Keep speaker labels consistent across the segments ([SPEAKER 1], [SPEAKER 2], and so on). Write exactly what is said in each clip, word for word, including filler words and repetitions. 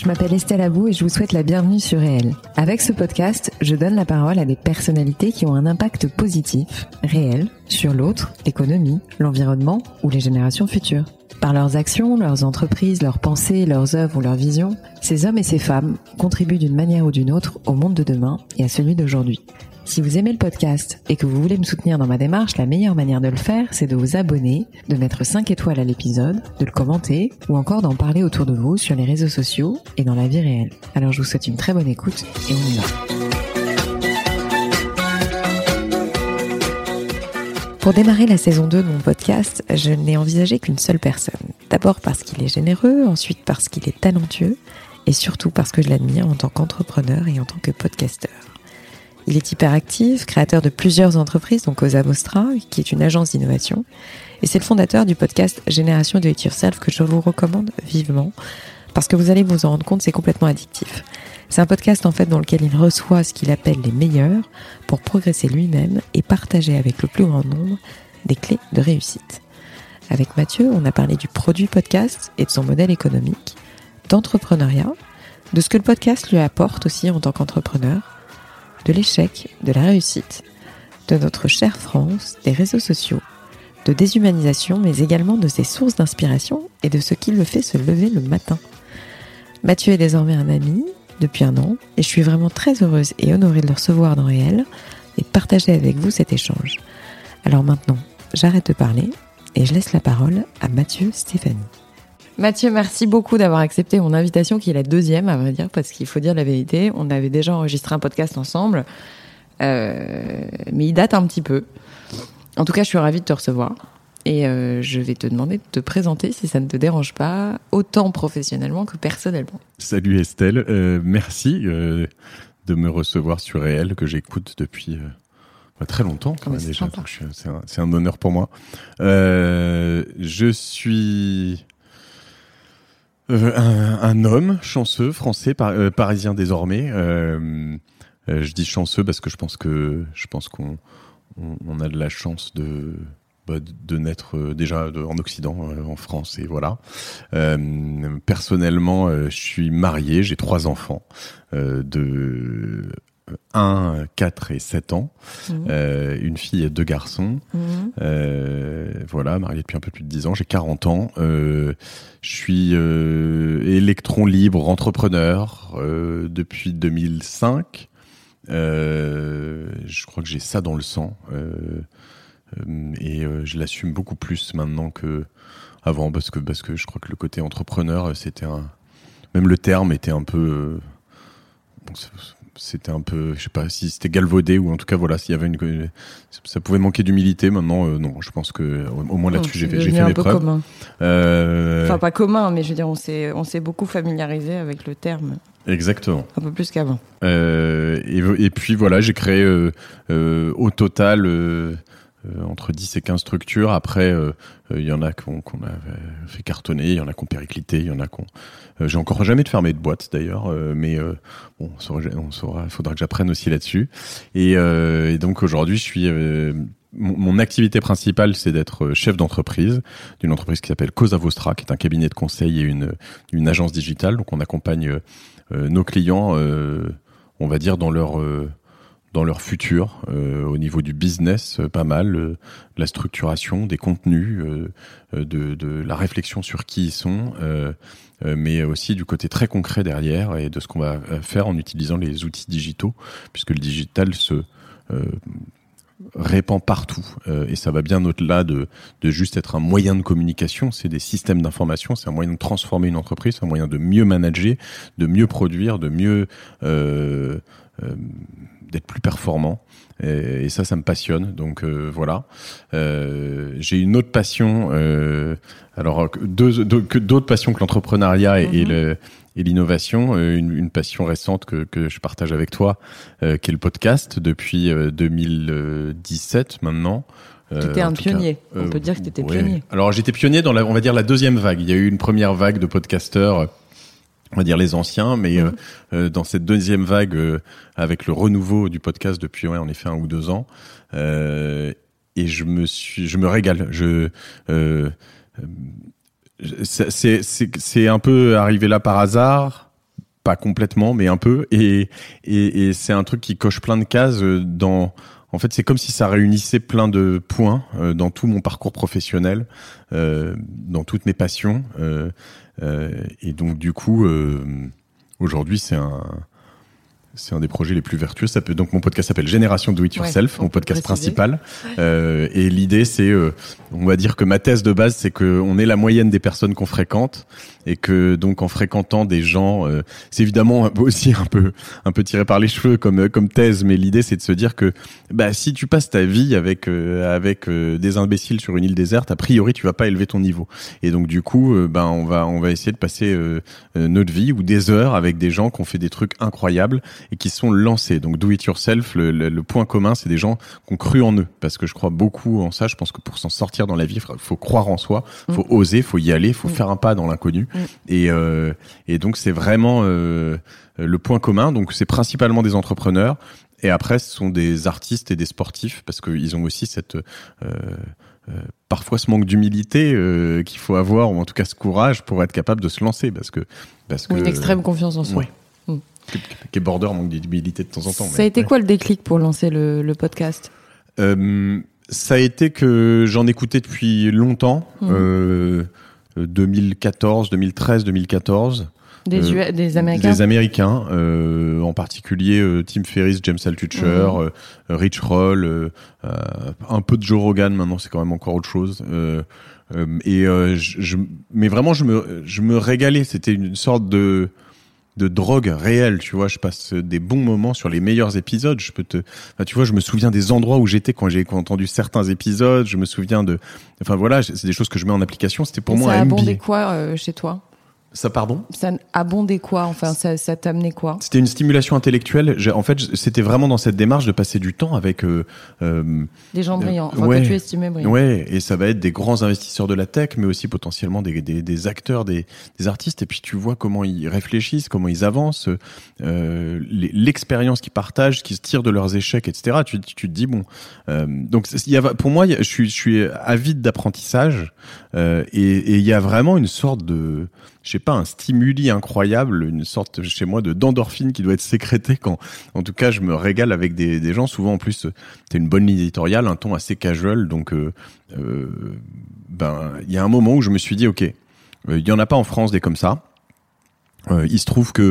[SPEAKER 1] je m'appelle Estelle Abou et je vous souhaite la bienvenue sur Réel. Avec ce podcast, je donne la parole à des personnalités qui ont un impact positif, réel, sur l'autre, l'économie, l'environnement ou les générations futures. Par leurs actions, leurs entreprises, leurs pensées, leurs œuvres ou leurs visions, ces hommes et ces femmes contribuent d'une manière ou d'une autre au monde de demain et à celui d'aujourd'hui. Si vous aimez le podcast et que vous voulez me soutenir dans ma démarche, la meilleure manière de le faire, c'est de vous abonner, de mettre cinq étoiles à l'épisode, de le commenter ou encore d'en parler autour de vous sur les réseaux sociaux et dans la vie réelle. Alors je vous souhaite une très bonne écoute et on y va. Pour démarrer la saison deux de mon podcast, je n'ai envisagé qu'une seule personne. D'abord parce qu'il est généreux, ensuite parce qu'il est talentueux et surtout parce que je l'admire en tant qu'entrepreneur et en tant que podcasteur. Il est hyperactif, créateur de plusieurs entreprises, donc Cosa Vostra, qui est une agence d'innovation. Et c'est le fondateur du podcast Génération Do It Yourself que je vous recommande vivement, parce que vous allez vous en rendre compte, c'est complètement addictif. C'est un podcast en fait dans lequel il reçoit ce qu'il appelle les meilleurs pour progresser lui-même et partager avec le plus grand nombre des clés de réussite. Avec Mathieu, on a parlé du produit podcast et de son modèle économique, d'entrepreneuriat, de ce que le podcast lui apporte aussi en tant qu'entrepreneur, de l'échec, de la réussite, de notre chère France, des réseaux sociaux, de déshumanisation, mais également de ses sources d'inspiration et de ce qui le fait se lever le matin. Mathieu est désormais un ami depuis un an et je suis vraiment très heureuse et honorée de le recevoir dans Réel et de partager avec vous cet échange. Alors maintenant, j'arrête de parler et je laisse la parole à Mathieu Stéphanie. Mathieu, merci beaucoup d'avoir accepté mon invitation, qui est la deuxième, à vrai dire, parce qu'il faut dire la vérité. On avait déjà enregistré un podcast ensemble, euh, mais il date un petit peu. En tout cas, je suis ravie de te recevoir. Et euh, je vais te demander de te présenter, si ça ne te dérange pas, autant professionnellement que personnellement.
[SPEAKER 2] Salut Estelle, euh, merci euh, de me recevoir sur Réel, que j'écoute depuis euh, bah, très longtemps quand même, déjà. Donc, je, c'est, un, c'est un honneur pour moi. Euh, je suis... Euh, un, un homme chanceux, français, par, euh, parisien désormais. Euh, euh, je dis chanceux parce que je pense que je pense qu'on on, on a de la chance de bah, de naître euh, déjà de, en Occident, euh, en France, et voilà. Euh, personnellement, euh, je suis marié, j'ai trois enfants euh, de un, quatre et sept ans, mmh. euh, une fille et deux garçons. Mmh. Euh, voilà, marié depuis un peu plus de dix ans, j'ai quarante ans. Euh, je suis euh, électron libre, entrepreneur euh, depuis deux mille cinq. Euh, je crois que j'ai ça dans le sang. Euh, euh, et euh, je l'assume beaucoup plus maintenant que avant, parce que, parce que je crois que le côté entrepreneur, c'était un... Même le terme était un peu... Euh, bon, c'est, c'était un peu, je sais pas si c'était galvaudé, ou en tout cas voilà, s'il y avait une, ça pouvait manquer d'humilité. Maintenant euh, non, je pense que au, au moins là-dessus oh, j'ai fait, j'ai fait mes preuves. Commun.
[SPEAKER 1] Euh... Enfin pas commun, mais je veux dire on s'est on s'est beaucoup familiarisé avec le terme.
[SPEAKER 2] Exactement.
[SPEAKER 1] Un peu plus qu'avant.
[SPEAKER 2] Euh, et, et puis voilà, j'ai créé euh, euh, au total euh, euh, entre dix et quinze structures. Après, il euh, euh, y en a qu'on, qu'on a fait cartonner, il y en a qu'on périclité, il y en a qu'on... Euh, j'ai encore jamais de fermé de boîte d'ailleurs, euh, mais euh, bon, on saura, on saura, il faudra que j'apprenne aussi là-dessus. Et, euh, et donc aujourd'hui, je suis... Euh, mon, mon activité principale, c'est d'être chef d'entreprise d'une entreprise qui s'appelle Cosa Vostra, qui est un cabinet de conseil et une, une agence digitale. Donc on accompagne euh, nos clients, euh, on va dire, dans leur... Euh, dans leur futur, euh, au niveau du business, euh, pas mal, euh, la structuration des contenus, euh, de, de la réflexion sur qui ils sont, euh, euh, mais aussi du côté très concret derrière et de ce qu'on va faire en utilisant les outils digitaux, puisque le digital se euh, répand partout, euh, et ça va bien au-delà de, de juste être un moyen de communication. C'est des systèmes d'information, c'est un moyen de transformer une entreprise, c'est un moyen de mieux manager, de mieux produire, de mieux... Euh, euh, d'être plus performant, et, et ça ça me passionne, donc euh, voilà. Euh, j'ai une autre passion, euh, alors deux, deux, que d'autres passions que l'entrepreneuriat et, mm-hmm. et, le, et l'innovation, une, une passion récente que, que je partage avec toi, euh, qui est le podcast depuis euh, deux mille dix-sept maintenant.
[SPEAKER 1] Tu étais euh, un pionnier, cas, on euh, peut dire que tu étais ouais. pionnier.
[SPEAKER 2] Alors j'étais pionnier dans la, on va dire la deuxième vague. Il y a eu une première vague de podcasteurs, on va dire les anciens, mais mmh. euh, dans cette deuxième vague, euh, avec le renouveau du podcast depuis, ouais, en effet, un ou deux ans, euh, et je me suis, je me régale. Je, euh, c'est, c'est, c'est un peu arrivé là par hasard, pas complètement, mais un peu. Et, et, et c'est un truc qui coche plein de cases dans. En fait, c'est comme si ça réunissait plein de points euh, dans tout mon parcours professionnel, euh, dans toutes mes passions. Euh, euh, et donc, du coup, euh, aujourd'hui, c'est un. C'est un des projets les plus vertueux. Ça peut donc mon podcast s'appelle Génération Do It Yourself, ouais, mon podcast principal. Euh, et l'idée, c'est, euh, on va dire que ma thèse de base, c'est que on est la moyenne des personnes qu'on fréquente et que donc en fréquentant des gens, euh, c'est évidemment aussi un peu un peu tiré par les cheveux comme comme thèse, mais l'idée, c'est de se dire que bah si tu passes ta vie avec euh, avec euh, des imbéciles sur une île déserte, a priori, tu vas pas élever ton niveau. Et donc du coup, euh, ben on va on va essayer de passer euh, euh, notre vie ou des heures avec des gens qui ont fait des trucs incroyables et qui sont lancés. Donc do it yourself, le, le, le point commun, c'est des gens qui ont cru en eux, parce que je crois beaucoup en ça. Je pense que pour s'en sortir dans la vie, il faut croire en soi, il faut mmh. oser, il faut y aller, il faut mmh. faire un pas dans l'inconnu. Mmh. Et, euh, et donc c'est vraiment euh, le point commun. Donc c'est principalement des entrepreneurs. Et après, ce sont des artistes et des sportifs, parce qu'ils ont aussi cette... Euh, Euh, parfois ce manque d'humilité euh, qu'il faut avoir, ou en tout cas ce courage pour être capable de se lancer, parce que parce que
[SPEAKER 3] ou une extrême confiance en soi.
[SPEAKER 2] Ouais. Mmh. Qui, qui est border manque d'humilité de temps en temps.
[SPEAKER 3] Ça
[SPEAKER 2] mais,
[SPEAKER 3] a été
[SPEAKER 2] ouais.
[SPEAKER 3] quoi le déclic pour lancer le, le podcast?
[SPEAKER 2] euh, Ça a été que j'en écoutais depuis longtemps, mmh. euh, deux mille quatorze, deux mille treize, deux mille quatorze.
[SPEAKER 3] Des,
[SPEAKER 2] euh,
[SPEAKER 3] des Américains
[SPEAKER 2] Des Américains, euh, en particulier euh, Tim Ferriss, James Altucher, mmh. euh, Rich Roll, euh, euh, un peu de Joe Rogan, maintenant c'est quand même encore autre chose. Euh, euh, et euh, je, je, mais vraiment, je me, je me régalais. C'était une sorte de, de drogue réelle, tu vois. Je passe des bons moments sur les meilleurs épisodes. Je peux te, enfin, tu vois, je me souviens des endroits où j'étais quand j'ai entendu certains épisodes. Je me souviens de, enfin voilà, c'est des choses que je mets en application. C'était pour
[SPEAKER 3] et
[SPEAKER 2] moi
[SPEAKER 3] un M B A. Ça a
[SPEAKER 2] abondé
[SPEAKER 3] abondé quoi euh, chez toi?
[SPEAKER 2] Ça, pardon?
[SPEAKER 3] Ça abondait quoi? Enfin, ça, ça t'amenait quoi?
[SPEAKER 2] C'était une stimulation intellectuelle. J'ai, en fait, c'était vraiment dans cette démarche de passer du temps avec euh, euh,
[SPEAKER 3] des gens brillants, enfin,
[SPEAKER 2] ouais,
[SPEAKER 3] que tu estimais brillants.
[SPEAKER 2] Ouais, et ça va être des grands investisseurs de la tech, mais aussi potentiellement des, des, des acteurs, des, des artistes. Et puis tu vois comment ils réfléchissent, comment ils avancent, euh, l'expérience qu'ils partagent, qu'ils se tirent de leurs échecs, et cetera. Tu, tu te dis bon. Euh, donc il y a, pour moi, je suis, je suis avide d'apprentissage, euh, et il y a vraiment une sorte de je sais pas, un stimuli incroyable, une sorte chez moi de d'endorphine qui doit être sécrétée quand, en tout cas, je me régale avec des, des gens. Souvent, en plus, t'as une bonne ligne éditoriale, un ton assez casual. Donc, euh, euh, ben, il y a un moment où je me suis dit, ok, il euh, y en a pas en France des comme ça. Euh, il se trouve que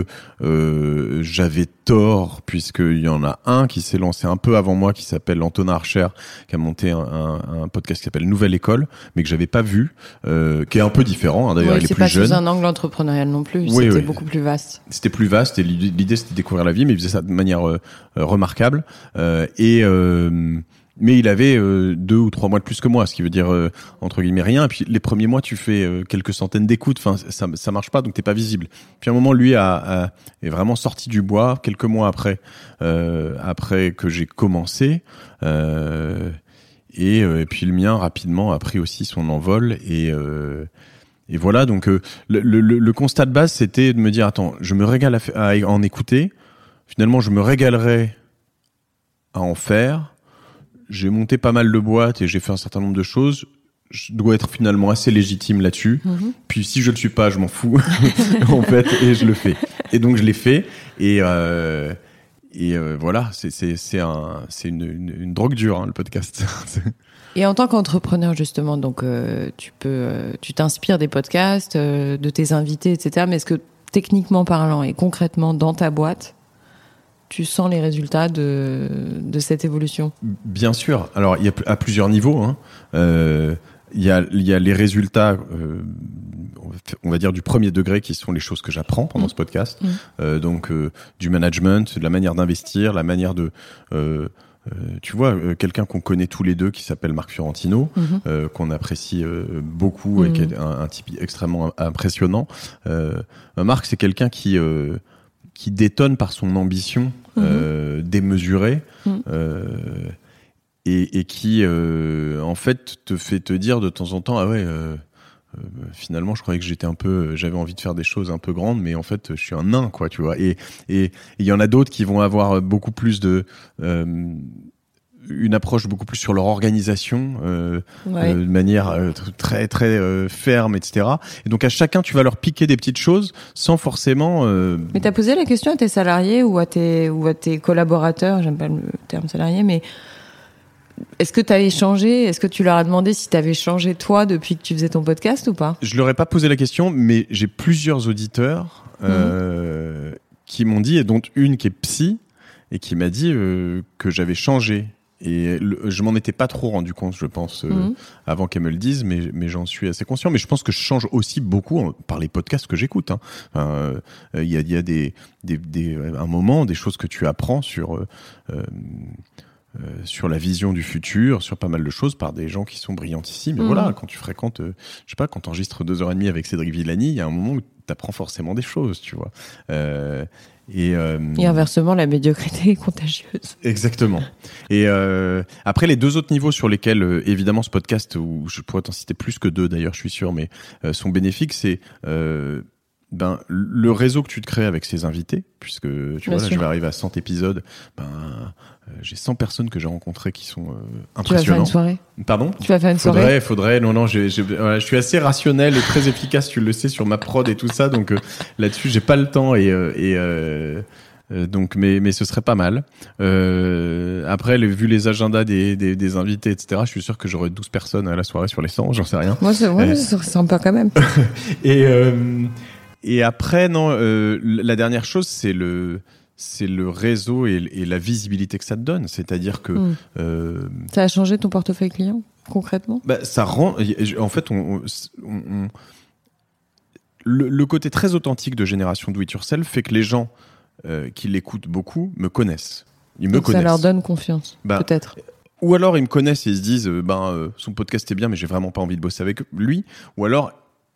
[SPEAKER 2] euh, j'avais tort, puisqu'il y en a un qui s'est lancé un peu avant moi, qui s'appelle Antonin Archer, qui a monté un, un, un podcast qui s'appelle Nouvelle École, mais que j'avais pas vu, euh, qui est un peu différent, hein, d'ailleurs,
[SPEAKER 3] oui,
[SPEAKER 2] il est plus
[SPEAKER 3] jeune. C'est
[SPEAKER 2] jeune.
[SPEAKER 3] pas sous un angle entrepreneurial non plus,
[SPEAKER 2] oui,
[SPEAKER 3] c'était
[SPEAKER 2] oui.
[SPEAKER 3] beaucoup plus vaste.
[SPEAKER 2] C'était plus vaste, et l'idée c'était de découvrir la vie, mais il faisait ça de manière euh, remarquable. Euh, et... Euh, mais il avait euh, deux ou trois mois de plus que moi, ce qui veut dire euh, entre guillemets rien. Et puis les premiers mois, tu fais euh, quelques centaines d'écoutes. Enfin, ça, ça marche pas, donc t'es pas visible. Puis à un moment, lui a, a est vraiment sorti du bois quelques mois après, euh, après que j'ai commencé. Euh, et, euh, et puis le mien rapidement a pris aussi son envol. Et euh, et voilà. Donc euh, le, le, le constat de base, c'était de me dire attends, je me régale à, à en écouter. Finalement, je me régalerai à en faire. J'ai monté pas mal de boîtes et j'ai fait un certain nombre de choses. Je dois être finalement assez légitime là-dessus. Mmh. Puis si je le suis pas, je m'en fous en fait, et je le fais. Et donc je l'ai fait. Et euh, et euh, voilà, c'est c'est c'est un c'est une une, une drogue dure, hein, le podcast.
[SPEAKER 3] Et en tant qu'entrepreneur justement, donc euh, tu peux euh, tu t'inspires des podcasts, euh, de tes invités, et cetera. Mais est-ce que techniquement parlant et concrètement dans ta boîte, tu sens les résultats de, de cette évolution? Bien sûr. Alors, il y a à plusieurs niveaux. Hein. Euh, il y a, il y a les résultats, euh, on va dire du premier degré, qui sont les choses que j'apprends pendant mmh. ce podcast. Mmh. Euh, donc, euh, du management, de la manière d'investir, la manière de... Euh, Euh, tu vois, euh, quelqu'un qu'on connaît tous les deux qui s'appelle Marc Fiorentino, mmh. euh, qu'on apprécie euh, beaucoup mmh. et qui est un, un type extrêmement impressionnant. Euh, Marc, c'est quelqu'un qui... Euh, qui détonne par son ambition mmh. euh, démesurée mmh. euh, et, et qui, euh, en fait, te fait te dire de temps en temps, ah ouais, euh, euh, finalement, je croyais que j'étais un peu, j'avais envie de faire des choses un peu grandes, mais en fait, je suis un nain, quoi, tu vois. Et et il y en a d'autres qui vont avoir beaucoup plus de euh,
[SPEAKER 2] une approche beaucoup plus sur leur organisation, euh,
[SPEAKER 3] Ouais.
[SPEAKER 2] euh, de manière euh, très très euh, ferme, et cetera. Et donc à chacun, tu vas leur piquer des petites choses sans forcément. Euh...
[SPEAKER 3] Mais t'as posé la question à tes salariés ou à tes ou à tes collaborateurs, j'aime pas le terme salarié, mais est-ce que t'as échangé, est-ce que tu leur as demandé si t'avais changé toi depuis que tu faisais ton podcast ou pas?
[SPEAKER 2] Je leur ai pas posé la question, mais j'ai plusieurs auditeurs euh, mmh. qui m'ont dit, et dont une qui est psy, et qui m'a dit euh, que j'avais changé. Et le, je m'en étais pas trop rendu compte, je pense, euh, mmh. avant qu'elle me le dise, mais, mais j'en suis assez conscient. Mais je pense que je change aussi beaucoup en, par les podcasts que j'écoute. Hein. Enfin, euh, y a, y a des, des, des, un moment, des choses que tu apprends sur... Euh, euh, Euh, sur la vision du futur, sur pas mal de choses par des gens qui sont brillantissimes. Mais mmh. voilà, quand tu fréquentes, euh, je sais pas, quand t'enregistres deux heures et demie avec Cédric Villani, il y a un moment où t'apprends forcément des choses, tu vois. Euh, et, euh,
[SPEAKER 3] et inversement, la médiocrité est contagieuse.
[SPEAKER 2] Exactement. Et euh, après, les deux autres niveaux sur lesquels, euh, évidemment, ce podcast, où je pourrais t'en citer plus que deux d'ailleurs, je suis sûr, mais euh, sont bénéfiques, c'est... Euh, ben, le réseau que tu te crées avec ces invités, puisque tu Bien vois, là, je vais arriver à cent épisodes, ben, euh, j'ai cent personnes que j'ai rencontrées qui sont euh, impressionnantes. Tu vas faire
[SPEAKER 3] une soirée?
[SPEAKER 2] Pardon?
[SPEAKER 3] Tu vas faire une
[SPEAKER 2] faudrait,
[SPEAKER 3] soirée?
[SPEAKER 2] Faudrait, non, non, j'ai, j'ai, voilà, je suis assez rationnel et très efficace, tu le sais, sur ma prod et tout ça, donc euh, là-dessus, j'ai pas le temps et, euh, et euh, euh, donc, mais, mais ce serait pas mal. Euh, après, les, vu les agendas des, des, des invités, et cetera, je suis sûr que j'aurai douze personnes à la soirée sur les cent, j'en sais rien.
[SPEAKER 3] Moi, c'est, ouais,
[SPEAKER 2] euh,
[SPEAKER 3] c'est sympa quand même.
[SPEAKER 2] et, euh, Et après, non, euh, la dernière chose, c'est le, c'est le réseau et, et la visibilité que ça te donne. C'est-à-dire que... Mmh. Euh,
[SPEAKER 3] ça a changé ton portefeuille client, concrètement?
[SPEAKER 2] Bah, ça rend... En fait, on, on, on, le, le côté très authentique de Génération Do It Yourself fait que les gens euh, qui l'écoutent beaucoup me connaissent. Ils me
[SPEAKER 3] Donc
[SPEAKER 2] connaissent.
[SPEAKER 3] Ça leur donne confiance, bah, peut-être.
[SPEAKER 2] Ou alors, ils me connaissent et ils se disent, euh, ben, euh, son podcast est bien, mais j'ai vraiment pas envie de bosser avec lui. Ou alors...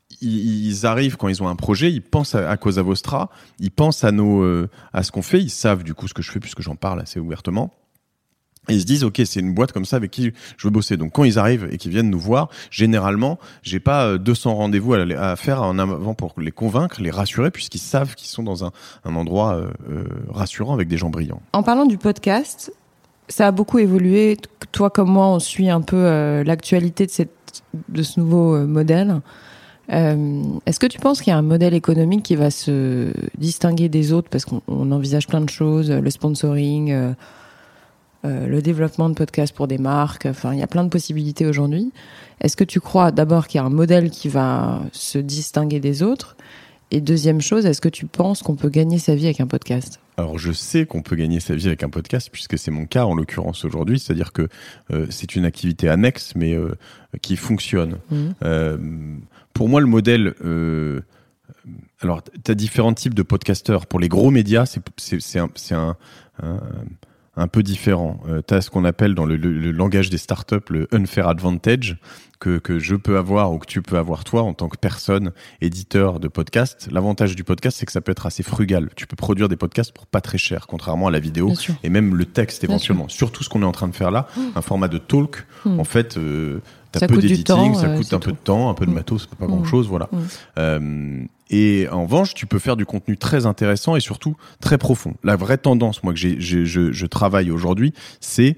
[SPEAKER 2] ils arrivent quand ils ont un projet, ils pensent à, à Cosa Vostra, ils pensent à nos, euh, à ce qu'on fait, ils savent du coup ce que je fais puisque j'en parle assez ouvertement. Et ils se disent, ok, c'est une boîte comme ça avec qui je veux bosser. Donc quand ils arrivent et qu'ils viennent nous voir, généralement, j'ai pas deux cents rendez-vous à, à faire en avant pour les convaincre, les rassurer, puisqu'ils savent qu'ils sont dans un, un endroit euh, euh, rassurant avec des gens brillants.
[SPEAKER 3] En parlant du podcast, ça a beaucoup évolué. Toi comme moi, on suit un peu euh, l'actualité de, cette, de ce nouveau euh, modèle. Euh, est-ce que tu penses qu'il y a un modèle économique qui va se distinguer des autres parce qu'on on envisage plein de choses, le sponsoring, euh, euh, le développement de podcasts pour des marques, enfin il y a plein de possibilités aujourd'hui. Est-ce que tu crois d'abord qu'il y a un modèle qui va se distinguer des autres? Et deuxième chose, est-ce que tu penses qu'on peut gagner sa vie avec un podcast?
[SPEAKER 2] Alors je sais qu'on peut gagner sa vie avec un podcast puisque c'est mon cas en l'occurrence aujourd'hui, c'est-à-dire que euh, c'est une activité annexe mais euh, qui fonctionne. Mmh. Euh, pour moi le modèle, euh, alors tu as différents types de podcasteurs. Pour les gros médias, c'est, c'est, c'est, un, c'est un, un, un peu différent. Euh, tu as ce qu'on appelle dans le, le, le langage des startups le unfair advantage, que, que je peux avoir ou que tu peux avoir toi en tant que personne éditeur de podcast. L'avantage du podcast, c'est que ça peut être assez frugal. Tu peux produire des podcasts pour pas très cher, contrairement à la vidéo et même le texte éventuellement. Surtout ce qu'on est en train de faire là, mmh. un format de talk. Mmh. En fait, euh, t'as peu d'éditing, temps, ça coûte euh, un peu tout. de temps, un peu de matos, c'est pas mmh. grand chose, voilà. Mmh. Euh, et en revanche, tu peux faire du contenu très intéressant et surtout très profond. La vraie tendance, moi que j'ai, j'ai, je, je travaille aujourd'hui, c'est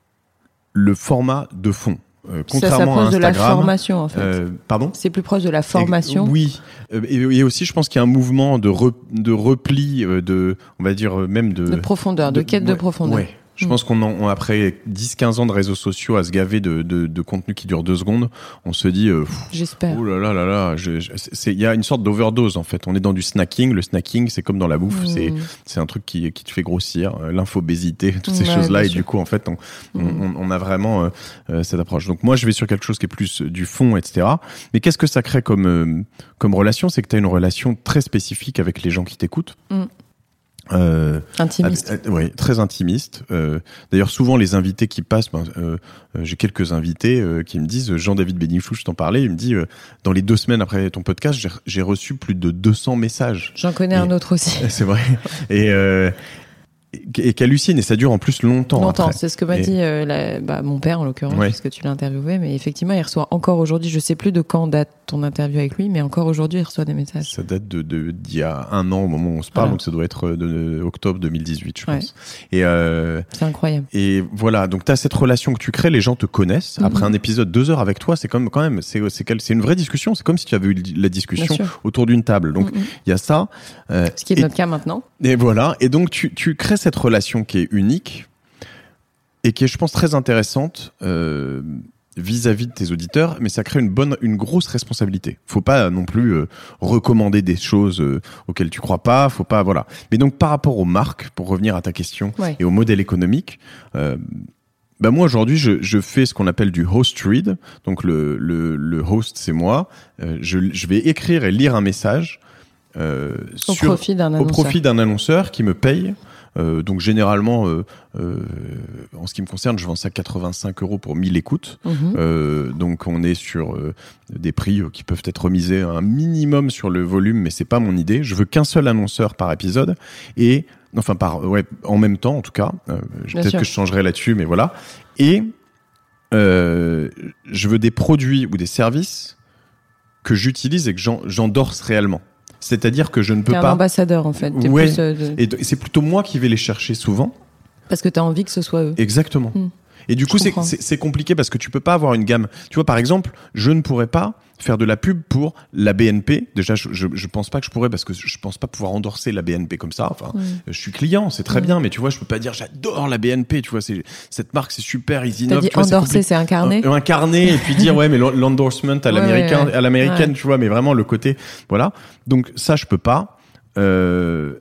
[SPEAKER 2] le format de fond. Euh, contrairement à Instagram,
[SPEAKER 3] de la formation en fait.
[SPEAKER 2] Euh, pardon.
[SPEAKER 3] C'est plus proche de la formation.
[SPEAKER 2] Et, oui. Et, et aussi, je pense qu'il y a un mouvement de re, de repli, de, on va dire même de.
[SPEAKER 3] De profondeur, de, de quête
[SPEAKER 2] ouais,
[SPEAKER 3] de profondeur.
[SPEAKER 2] Ouais. Je mmh. pense qu'on en, après dix quinze ans de réseaux sociaux à se gaver de, de, de contenu qui dure deux secondes, on se dit, euh, pff,
[SPEAKER 3] j'espère.
[SPEAKER 2] Oh là là là là, je, je, c'est, il y a une sorte d'overdose en fait. On est dans du snacking. Le snacking, c'est comme dans la bouffe, mmh. c'est, c'est un truc qui, qui te fait grossir, euh, l'infobésité, toutes ces ouais, choses-là. Et sûr. Du coup, en fait, on, mmh. on, on a vraiment euh, cette approche. Donc moi, je vais sur quelque chose qui est plus du fond, et cetera. Mais qu'est-ce que ça crée comme euh, comme relation? C'est que tu as une relation très spécifique avec les gens qui t'écoutent. Mmh.
[SPEAKER 3] Euh, intimiste.
[SPEAKER 2] Euh, oui, très intimiste. Euh, d'ailleurs, souvent les invités qui passent, ben, euh, j'ai quelques invités euh, qui me disent, Jean-David Bénichou, je t'en parlais, il me dit, euh, dans les deux semaines après ton podcast, j'ai, j'ai reçu plus de deux cents messages.
[SPEAKER 3] J'en connais
[SPEAKER 2] et,
[SPEAKER 3] un autre aussi.
[SPEAKER 2] C'est vrai. Et euh, et qu'hallucine, et ça dure en plus longtemps.
[SPEAKER 3] Longtemps,
[SPEAKER 2] après.
[SPEAKER 3] c'est ce que m'a et... dit euh, la, bah, mon père en l'occurrence, ouais. puisque tu l'as interviewé, mais effectivement, il reçoit encore aujourd'hui, je sais plus de quand date ton interview avec lui, mais encore aujourd'hui, il reçoit des messages.
[SPEAKER 2] Ça date de, de, d'il y a un an au moment où on se parle, voilà. Donc ça doit être de, de octobre deux mille dix-huit, je pense. Ouais. Et euh,
[SPEAKER 3] c'est incroyable.
[SPEAKER 2] Et voilà, donc tu as cette relation que tu crées, les gens te connaissent. Mm-hmm. Après un épisode, deux heures avec toi, c'est comme, quand même, c'est, c'est, c'est une vraie discussion. C'est comme si tu avais eu la discussion autour d'une table. Donc il mm-hmm. y a ça.
[SPEAKER 3] Euh, Ce qui est
[SPEAKER 2] et,
[SPEAKER 3] notre cas maintenant.
[SPEAKER 2] Et voilà. Et donc tu, tu crées cette relation qui est unique et qui est, je pense, très intéressante. Euh, vis-à-vis de tes auditeurs, mais ça crée une bonne, une grosse responsabilité. Faut pas non plus euh, recommander des choses euh, auxquelles tu crois pas. Faut pas, voilà. Mais donc par rapport aux marques, pour revenir à ta question ouais. et au modèle économique, euh, bah moi aujourd'hui je, je fais ce qu'on appelle du host read. Donc le le, le host c'est moi. Euh, je, je vais écrire et lire un message euh,
[SPEAKER 3] au
[SPEAKER 2] sur,
[SPEAKER 3] profit d'un annonceur.
[SPEAKER 2] au profit d'un annonceur qui me paye. Euh, donc généralement, euh, euh, en ce qui me concerne, je vends ça quatre-vingt-cinq euros pour mille écoutes. Mmh. Euh, donc on est sur euh, des prix qui peuvent être remisés un minimum sur le volume, mais c'est pas mon idée. Je veux qu'un seul annonceur par épisode et enfin par ouais en même temps en tout cas. Euh, peut-être sûr. que je changerai là-dessus, mais voilà. Et euh, je veux des produits ou des services que j'utilise et que j'en, j'endorse réellement. C'est-à-dire que je ne peux
[SPEAKER 3] T'es
[SPEAKER 2] pas...
[SPEAKER 3] un ambassadeur, en fait. T'es
[SPEAKER 2] ouais,
[SPEAKER 3] plus, euh, de...
[SPEAKER 2] et c'est plutôt moi qui vais les chercher souvent.
[SPEAKER 3] Parce que t'as envie que ce soit eux.
[SPEAKER 2] Exactement. Mmh. Et du coup, c'est, c'est, c'est compliqué parce que tu peux pas avoir une gamme. Tu vois, par exemple, je ne pourrais pas faire de la pub pour la B N P. Déjà, je, je, je pense pas que je pourrais parce que je pense pas pouvoir endorser la B N P comme ça. Enfin, mmh. je suis client, c'est très mmh. bien, mais tu vois, je peux pas dire j'adore la B N P. Tu vois, c'est, cette marque, c'est super, ils innovent.
[SPEAKER 3] T'as dit
[SPEAKER 2] tu vois,
[SPEAKER 3] endorser, c'est, c'est incarner.
[SPEAKER 2] Euh, incarner et puis dire, ouais, mais l'endorsement à l'américain, ouais, ouais, ouais. à l'américaine, ouais. tu vois, mais vraiment le côté, voilà. Donc, ça, je peux pas. Euh,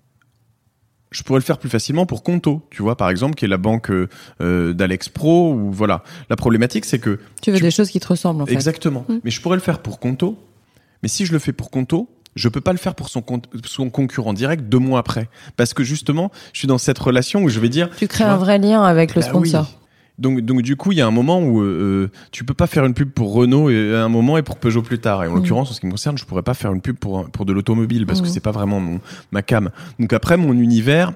[SPEAKER 2] je pourrais le faire plus facilement pour Conto, tu vois, par exemple, qui est la banque euh, d'Alex Pro, ou voilà. La problématique, c'est que...
[SPEAKER 3] Tu veux tu... des choses qui te ressemblent, en fait.
[SPEAKER 2] Exactement. Mmh. Mais je pourrais le faire pour Conto, mais si je le fais pour Conto, je peux pas le faire pour son, con... son concurrent direct deux mois après. Parce que justement, je suis dans cette relation où je vais dire...
[SPEAKER 3] Tu crées tu vois, un vrai lien avec le bah sponsor.
[SPEAKER 2] Oui. Donc, donc du coup, il y a un moment où euh, tu peux pas faire une pub pour Renault et, à un moment et pour Peugeot plus tard. Et en mmh. l'occurrence, en ce qui me concerne, je pourrais pas faire une pub pour pour de l'automobile parce mmh. que c'est pas vraiment mon ma cam. Donc après, mon univers,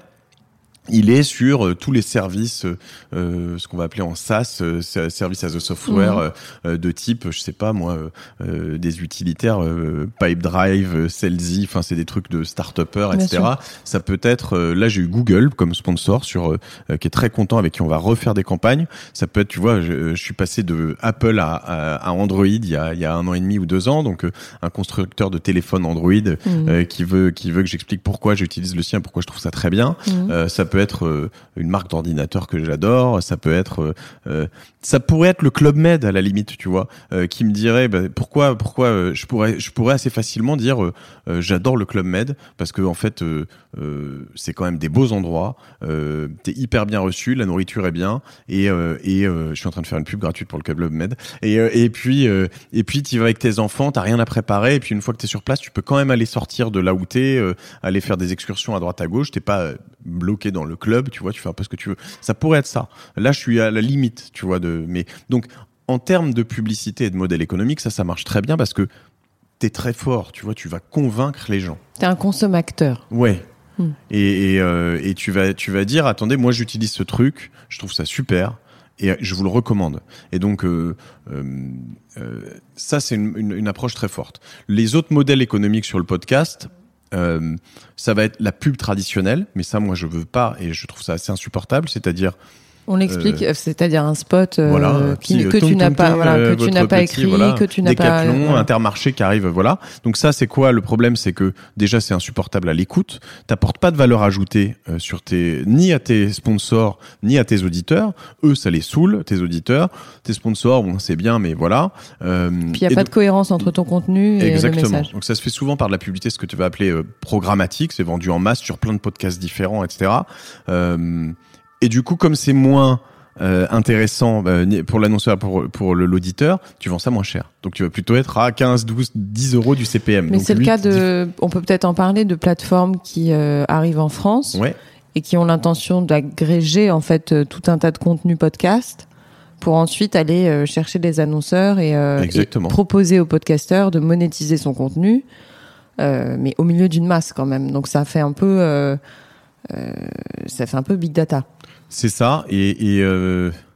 [SPEAKER 2] il est sur euh, tous les services, euh, ce qu'on va appeler en SaaS, euh, service as a software, mmh. euh, de type, je sais pas moi, euh, des utilitaires, euh, Pipedrive, euh, Sellsy, enfin c'est des trucs de start-upers, et cetera. Ça peut être, euh, là j'ai eu Google comme sponsor sur, euh, qui est très content, avec qui on va refaire des campagnes. Ça peut être, tu vois, je, je suis passé de Apple à, à, à Android il y a, il y a un an et demi ou deux ans, donc euh, un constructeur de téléphone Android mmh. euh, qui veut, qui veut que j'explique pourquoi j'utilise le sien, pourquoi je trouve ça très bien. Mmh. Euh, ça peut être euh, une marque d'ordinateur que j'adore, ça peut être euh, ça pourrait être le Club Med à la limite, tu vois, euh, qui me dirait bah, pourquoi pourquoi euh, je pourrais je pourrais assez facilement dire euh, euh, j'adore le Club Med parce que en fait euh, euh, c'est quand même des beaux endroits, euh, t'es hyper bien reçu, la nourriture est bien et euh, et euh, je suis en train de faire une pub gratuite pour le Club Med et euh, et puis euh, et puis tu vas avec tes enfants, t'as rien à préparer et puis une fois que t'es sur place, tu peux quand même aller sortir de là où t'es, euh, aller faire des excursions à droite à gauche, t'es pas bloqué dans le club, tu vois, tu fais un peu ce que tu veux. Ça pourrait être ça. Là, je suis à la limite, tu vois, de, mais, donc, en termes de publicité et de modèle économique, ça, ça marche très bien parce que t'es très fort, tu vois, tu vas convaincre les gens.
[SPEAKER 3] T'es un consommateur.
[SPEAKER 2] Ouais. Hmm. Et, et, euh, et tu vas, tu vas dire, attendez, moi, j'utilise ce truc, je trouve ça super. Et je vous le recommande. Et donc, euh, euh, euh, ça, c'est une, une, une approche très forte. Les autres modèles économiques sur le podcast, Euh, ça va être la pub traditionnelle, mais ça, moi, je veux pas et je trouve ça assez insupportable. C'est-à-dire,
[SPEAKER 3] on l'explique, euh, c'est-à-dire un spot euh,
[SPEAKER 2] voilà,
[SPEAKER 3] qui,
[SPEAKER 2] petit,
[SPEAKER 3] que,
[SPEAKER 2] tom,
[SPEAKER 3] tu n'as
[SPEAKER 2] tom,
[SPEAKER 3] pas,
[SPEAKER 2] tom,
[SPEAKER 3] voilà,
[SPEAKER 2] euh,
[SPEAKER 3] que tu n'as pas
[SPEAKER 2] petit,
[SPEAKER 3] écrit,
[SPEAKER 2] voilà,
[SPEAKER 3] que tu n'as
[SPEAKER 2] Décathlon,
[SPEAKER 3] pas.
[SPEAKER 2] Décathlon, Intermarché qui arrive, voilà. Donc ça, c'est quoi le problème? C'est que déjà, c'est insupportable à l'écoute. T'apportes pas de valeur ajoutée euh, sur tes, ni à tes sponsors, ni à tes auditeurs. Eux, ça les saoule, tes auditeurs. Tes sponsors, bon, c'est bien, mais voilà.
[SPEAKER 3] Euh, Puis il y a pas donc, de cohérence entre ton contenu et
[SPEAKER 2] exactement.
[SPEAKER 3] le message.
[SPEAKER 2] Donc ça se fait souvent par de la publicité, ce que tu vas appeler euh, programmatique. C'est vendu en masse sur plein de podcasts différents, et cetera. Euh, et du coup, comme c'est moins Euh, intéressant euh, pour l'annonceur, pour pour le, l'auditeur, tu vends ça moins cher. Donc tu vas plutôt être à quinze, douze, dix euros du C P M.
[SPEAKER 3] Mais
[SPEAKER 2] donc
[SPEAKER 3] c'est
[SPEAKER 2] huit,
[SPEAKER 3] le cas de,
[SPEAKER 2] dix...
[SPEAKER 3] on peut peut-être en parler, de plateformes qui euh, arrivent en France
[SPEAKER 2] ouais.
[SPEAKER 3] et qui ont l'intention d'agréger en fait euh, tout un tas de contenus podcast pour ensuite aller euh, chercher des annonceurs et, euh, et proposer aux podcasteurs de monétiser son contenu, euh, mais au milieu d'une masse quand même. Donc ça fait un peu, euh, euh, ça fait un peu big data.
[SPEAKER 2] C'est ça, et et, euh,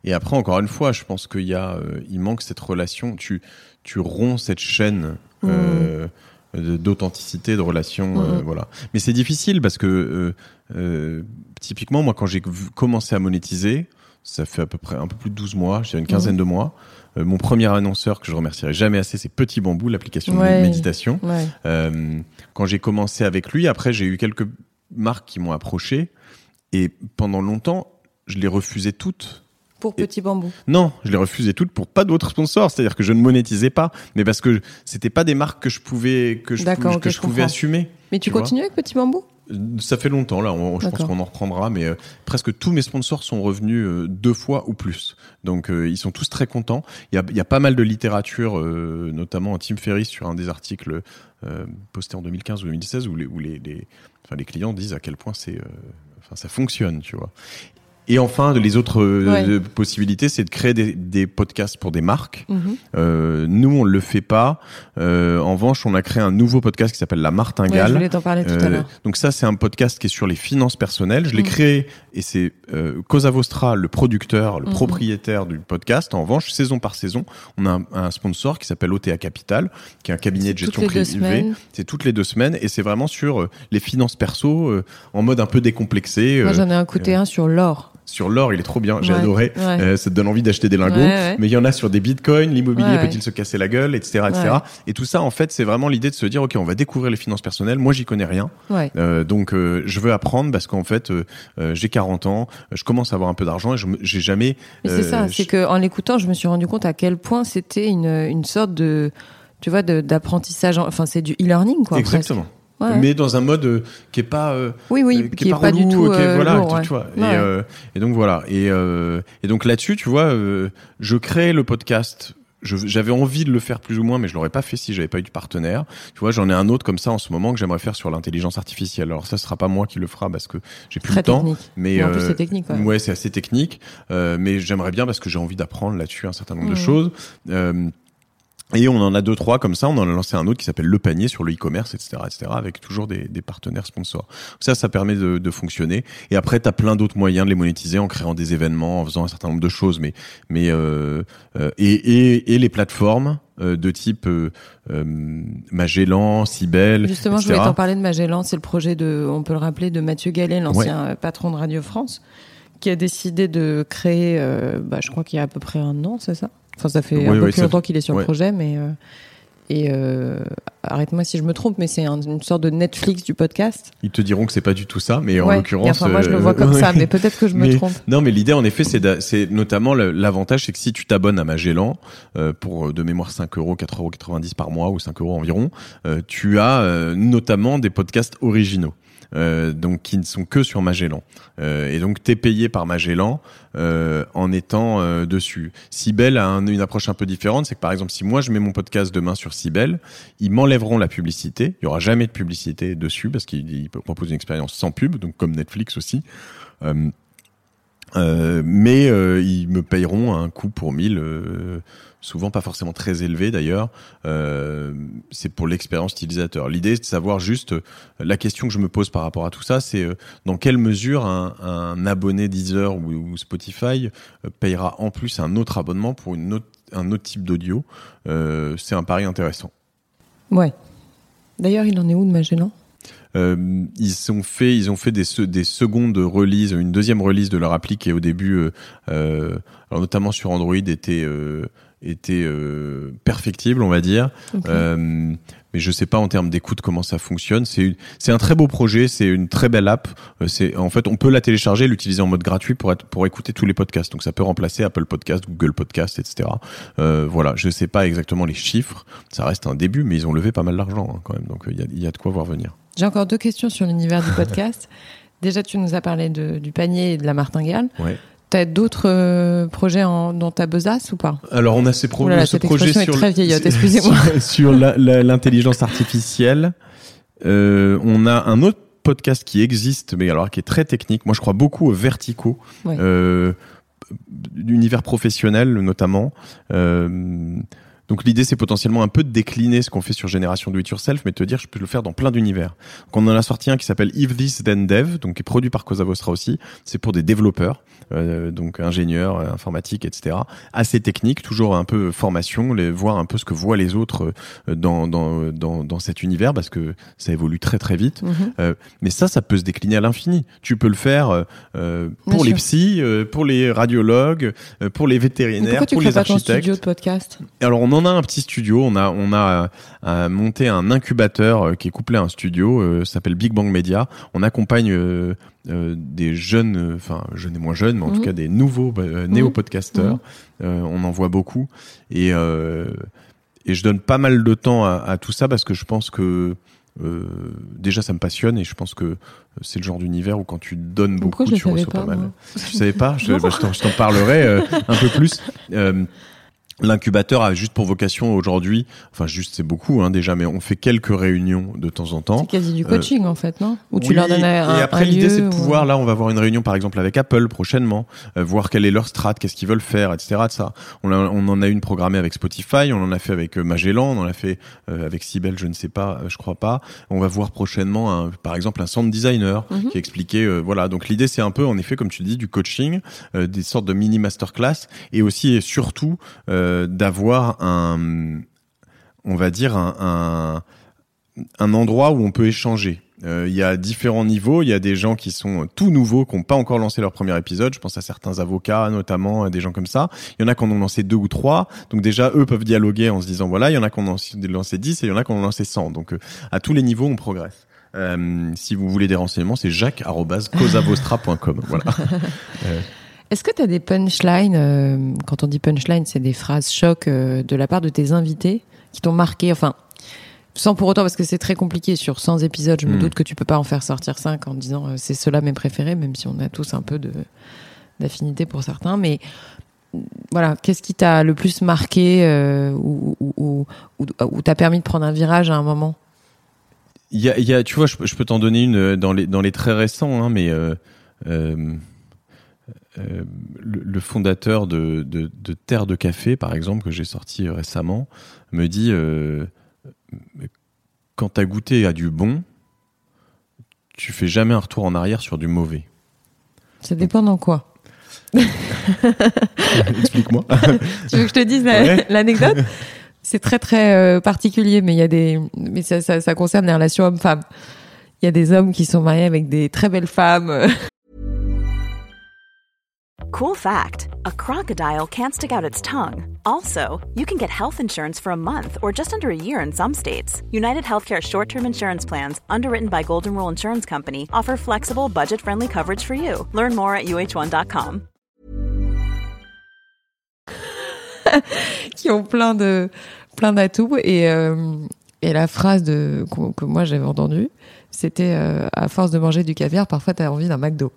[SPEAKER 2] et après, encore une fois, je pense qu'il y a, euh, il manque cette relation. Tu, tu romps cette chaîne euh, mmh. d'authenticité, de relation, mmh. euh, voilà. Mais c'est difficile parce que euh, euh, typiquement, moi, quand j'ai commencé à monétiser, ça fait à peu près un peu plus de douze mois, j'ai une quinzaine mmh. de mois. Euh, mon premier annonceur que je remercierai jamais assez, c'est Petit Bambou, l'application ouais. de méditation.
[SPEAKER 3] Ouais.
[SPEAKER 2] Euh, quand j'ai commencé avec lui, après j'ai eu quelques marques qui m'ont approché et pendant longtemps, je les refusais toutes.
[SPEAKER 3] Pour Petit et... Bambou.
[SPEAKER 2] Non, je les refusais toutes pour pas d'autres sponsors, c'est-à-dire que je ne monétisais pas, mais parce que c'était pas des marques que je pouvais que je,
[SPEAKER 3] D'accord,
[SPEAKER 2] que
[SPEAKER 3] okay,
[SPEAKER 2] je
[SPEAKER 3] je
[SPEAKER 2] pouvais
[SPEAKER 3] comprends.
[SPEAKER 2] assumer.
[SPEAKER 3] Mais tu, tu continues avec Petit Bambou ?
[SPEAKER 2] Ça fait longtemps là, on, je pense qu'on en reprendra, mais euh, presque tous mes sponsors sont revenus euh, deux fois ou plus. Donc euh, ils sont tous très contents. Il y a, il y a pas mal de littérature, euh, notamment Tim Ferriss sur un des articles euh, postés en deux mille quinze ou deux mille seize où les, où les, les, enfin, les clients disent à quel point c'est, euh, enfin ça fonctionne, tu vois. Et enfin, les autres ouais. euh, possibilités, c'est de créer des, des podcasts pour des marques. Mmh. Euh, nous, on le fait pas. Euh, en revanche, on a créé un nouveau podcast qui s'appelle La Martingale.
[SPEAKER 3] Ouais, je voulais t'en parler tout
[SPEAKER 2] euh,
[SPEAKER 3] à l'heure.
[SPEAKER 2] Donc ça, c'est un podcast qui est sur les finances personnelles. Je l'ai mmh. créé et c'est euh, Cosa Vostra, le producteur, le mmh. propriétaire du podcast. En revanche, saison par saison, on a un, un sponsor qui s'appelle O T A Capital, qui est un cabinet c'est de gestion privée. C'est toutes les deux semaines et c'est vraiment sur euh, les finances perso, euh, en mode un peu décomplexé.
[SPEAKER 3] Moi, j'en ai écouté euh, un sur l'or.
[SPEAKER 2] Sur l'or, il est trop bien, j'ai
[SPEAKER 3] ouais,
[SPEAKER 2] adoré.
[SPEAKER 3] Ouais.
[SPEAKER 2] Euh, ça te donne envie d'acheter des lingots. Ouais, ouais. Mais il y en a sur des bitcoins, l'immobilier ouais, peut-il ouais. se casser la gueule, et cetera, et cetera. Ouais. Et tout ça, en fait, c'est vraiment l'idée de se dire, ok, on va découvrir les finances personnelles. Moi, j'y connais rien,
[SPEAKER 3] ouais.
[SPEAKER 2] euh, donc euh, je veux apprendre parce qu'en fait, euh, euh, j'ai quarante ans, je commence à avoir un peu d'argent et je, j'ai jamais.
[SPEAKER 3] Mais c'est euh, ça, je... c'est que en l'écoutant, je me suis rendu compte à quel point c'était une une sorte de, tu vois, de, d'apprentissage. Enfin, c'est du e-learning, quoi.
[SPEAKER 2] Exactement.
[SPEAKER 3] Presque. Ouais.
[SPEAKER 2] Mais dans un mode euh, qui est pas euh,
[SPEAKER 3] oui oui
[SPEAKER 2] euh, qui,
[SPEAKER 3] qui est pas,
[SPEAKER 2] relou,
[SPEAKER 3] du tout
[SPEAKER 2] okay,
[SPEAKER 3] euh,
[SPEAKER 2] voilà
[SPEAKER 3] lourd,
[SPEAKER 2] tu,
[SPEAKER 3] ouais.
[SPEAKER 2] tu vois
[SPEAKER 3] ouais.
[SPEAKER 2] et, euh, et donc voilà et euh, et donc là-dessus tu vois euh, je crée le podcast. Je, j'avais envie de le faire plus ou moins, mais je l'aurais pas fait si j'avais pas eu de partenaire. Tu vois, j'en ai un autre comme ça en ce moment que j'aimerais faire sur l'intelligence artificielle. Alors ça, ce sera pas moi qui le fera parce que j'ai plus
[SPEAKER 3] Très
[SPEAKER 2] le temps.
[SPEAKER 3] Technique.
[SPEAKER 2] Mais,
[SPEAKER 3] mais en plus
[SPEAKER 2] euh,
[SPEAKER 3] c'est technique. Ouais,
[SPEAKER 2] ouais c'est assez technique. Euh, mais j'aimerais bien parce que j'ai envie d'apprendre là-dessus un certain nombre mmh. de choses. Euh, Et on en a deux, trois comme ça. On en a lancé un autre qui s'appelle Le Panier sur le e-commerce, et cetera, et cetera, avec toujours des, des partenaires sponsors. Ça, ça permet de, de fonctionner. Et après, t'as plein d'autres moyens de les monétiser en créant des événements, en faisant un certain nombre de choses. Mais, mais euh, euh, et, et, et les plateformes euh, de type euh, euh, Magellan, Cybelle.
[SPEAKER 3] Justement,
[SPEAKER 2] et cetera.
[SPEAKER 3] Je voulais t'en parler de Magellan. C'est le projet de, on peut le rappeler, de Mathieu Gallet, l'ancien ouais. patron de Radio France, qui a décidé de créer. Euh, bah, je crois qu'il y a à peu près un an, c'est ça? Enfin, ça fait oui, un peu oui, plus longtemps qu'il est sur ouais. le projet, mais euh, et euh, arrête-moi si je me trompe, mais c'est un, une sorte de Netflix du podcast.
[SPEAKER 2] Ils te diront que c'est pas du tout ça, mais
[SPEAKER 3] ouais.
[SPEAKER 2] en l'occurrence,
[SPEAKER 3] enfin, moi je le vois comme
[SPEAKER 2] euh,
[SPEAKER 3] ça, mais peut-être que je me
[SPEAKER 2] mais,
[SPEAKER 3] trompe.
[SPEAKER 2] Non, mais l'idée en effet, c'est, de, c'est notamment le, l'avantage, c'est que si tu t'abonnes à Magellan euh, pour de mémoire cinq euros, quatre euros quatre-vingt-dix par mois ou cinq euros environ, euh, tu as euh, notamment des podcasts originaux. Euh, donc qui ne sont que sur Magellan euh, et donc t'es payé par Magellan euh, en étant euh, dessus. Cybelle a un, une approche un peu différente, c'est que par exemple si moi je mets mon podcast demain sur Cybelle, ils m'enlèveront la publicité, il y aura jamais de publicité dessus parce qu'ils ils proposent une expérience sans pub, donc comme Netflix aussi. Euh, euh, mais euh, ils me payeront un coût pour mille euh, souvent pas forcément très élevé d'ailleurs, euh, c'est pour l'expérience utilisateur. L'idée c'est de savoir juste, euh, la question que je me pose par rapport à tout ça, c'est euh, dans quelle mesure un, un abonné Deezer ou, ou Spotify euh, payera en plus un autre abonnement pour une autre, un autre type d'audio. Euh, c'est un pari intéressant.
[SPEAKER 3] Ouais. D'ailleurs, il en est où de Magellan ?
[SPEAKER 2] Euh, ils ont fait, ils ont fait des, des secondes releases, une deuxième release de leur appli qui est au début, euh, euh, alors notamment sur Android, était euh, était euh, perfectible, on va dire. Okay. Euh, mais je sais pas en termes d'écoute comment ça fonctionne. C'est c'est un très beau projet, c'est une très belle app. C'est en fait on peut la télécharger, l'utiliser en mode gratuit pour être, pour écouter tous les podcasts. Donc ça peut remplacer Apple Podcast, Google Podcast, et cetera. Euh, voilà, je sais pas exactement les chiffres. Ça reste un début, mais ils ont levé pas mal d'argent hein, quand même. Donc il y a il y a de quoi voir venir.
[SPEAKER 3] J'ai encore deux questions sur l'univers du podcast. Déjà, tu nous as parlé de, du panier et de la martingale.
[SPEAKER 2] Ouais.
[SPEAKER 3] T'as d'autres euh, projets en, dans ta besace ou pas ?
[SPEAKER 2] Alors, on a ces pro-
[SPEAKER 3] là,
[SPEAKER 2] ce projet sur,
[SPEAKER 3] très vieillotte, excusez-moi.
[SPEAKER 2] sur, sur la, la, l'intelligence artificielle. Euh, on a un autre podcast qui existe, mais alors qui est très technique. Moi, je crois beaucoup aux verticaux,
[SPEAKER 3] ouais.
[SPEAKER 2] euh, l'univers professionnel notamment. Euh, Donc l'idée, c'est potentiellement un peu de décliner ce qu'on fait sur Génération Do It Yourself, mais de te dire, je peux le faire dans plein d'univers. Donc on en a sorti un qui s'appelle If This Then Dev, donc qui est produit par Cosa Vostra aussi. C'est pour des développeurs, euh, donc ingénieurs, euh, informatiques, et cetera. Assez technique, toujours un peu formation, les, voir un peu ce que voient les autres euh, dans, dans, dans, dans cet univers, parce que ça évolue très très vite. Mm-hmm. Euh, mais ça, ça peut se décliner à l'infini. Tu peux le faire euh, pour Bien les sûr. psys, euh, pour les radiologues, euh, pour les vétérinaires, pour les architectes. Pourquoi tu crées pas ton studio
[SPEAKER 3] de podcast ?
[SPEAKER 2] Alors on en a un petit studio, on a on a euh, monté un incubateur euh, qui est couplé à un studio, euh, s'appelle Big Bang Media. On accompagne euh, euh, des jeunes, enfin euh, jeunes et moins jeunes, mais en mmh. tout cas des nouveaux euh, néo-podcasteurs. Mmh. Euh, on en voit beaucoup et euh, et je donne pas mal de temps à, à tout ça parce que je pense que Euh, déjà ça me passionne et je pense que c'est le genre d'univers où quand tu donnes beaucoup tu reçois pas, pas mal. Je savais pas, je, bah, je, t'en, je t'en parlerai euh, un peu plus. Euh, L'incubateur a juste pour vocation aujourd'hui, enfin juste c'est beaucoup hein, déjà, mais on fait quelques réunions de temps en temps.
[SPEAKER 3] C'est quasi du coaching euh, en fait, non ? Où tu
[SPEAKER 2] oui,
[SPEAKER 3] leur donnes un,
[SPEAKER 2] et après
[SPEAKER 3] un
[SPEAKER 2] l'idée
[SPEAKER 3] lieu,
[SPEAKER 2] c'est de pouvoir,
[SPEAKER 3] ou...
[SPEAKER 2] là on va avoir une réunion par exemple avec Apple prochainement, euh, voir quelle est leur strat, qu'est-ce qu'ils veulent faire, et cetera. De ça. On, a, on en a une programmée avec Spotify, on en a fait avec euh, Magellan, on en a fait euh, avec Cybelle, je ne sais pas, euh, je crois pas. On va voir prochainement un, par exemple un sound designer mm-hmm. qui expliquait, euh, voilà. Donc l'idée c'est un peu en effet comme tu dis du coaching, euh, des sortes de mini masterclass et aussi et surtout euh, d'avoir un, on va dire un, un, un endroit où on peut échanger. Il euh, y a différents niveaux. Il y a des gens qui sont tout nouveaux, qui n'ont pas encore lancé leur premier épisode. Je pense à certains avocats, notamment des gens comme ça. Il y en a qui en ont lancé deux ou trois. Donc déjà, eux peuvent dialoguer en se disant voilà. Il y en a qui en ont lancé dix et il y en a qui en ont lancé cent. Donc euh, à tous les niveaux, on progresse. Euh, si vous voulez des renseignements, c'est jacques arobase cosavostra point com. Voilà. euh,
[SPEAKER 3] Est-ce que tu as des punchlines, euh, quand on dit punchline, c'est des phrases choc euh, de la part de tes invités qui t'ont marqué, enfin, sans pour autant, parce que c'est très compliqué, sur cent épisodes, je me mmh. doute que tu peux pas en faire sortir cinq en disant euh, c'est ceux-là mes préférés, même si on a tous un peu de, d'affinité pour certains, mais voilà, qu'est-ce qui t'a le plus marqué euh, ou, ou, ou, ou, ou t'a permis de prendre un virage à un moment ?
[SPEAKER 2] Il y a, il y a, tu vois, je, je peux t'en donner une dans les, dans les très récents, hein, mais... Euh, euh... Euh, le, le fondateur de, de, de Terre de Café, par exemple, que j'ai sorti récemment, me dit euh, quand t'as goûté à du bon, tu fais jamais un retour en arrière sur du mauvais.
[SPEAKER 3] Ça dépend dans quoi ?
[SPEAKER 2] Explique-moi.
[SPEAKER 3] Tu veux que je te dise la, ouais. l'anecdote ? C'est très très euh, particulier, mais il y a des, mais ça, ça, ça concerne les relations hommes-femmes. Il y a des hommes qui sont mariés avec des très belles femmes.
[SPEAKER 4] Cool fact, a crocodile can't stick out its tongue. Also, you can get health insurance for a month or just under a year in some states. United Healthcare short-term insurance plans, underwritten by Golden Rule Insurance Company, offer flexible, budget-friendly coverage for you. Learn more at U H one dot com.
[SPEAKER 3] Qui ont plein de plein d'atouts et euh, et la phrase de que, que moi j'avais entendue, c'était euh, à force de manger du caviar, parfois t'as envie d'un McDo.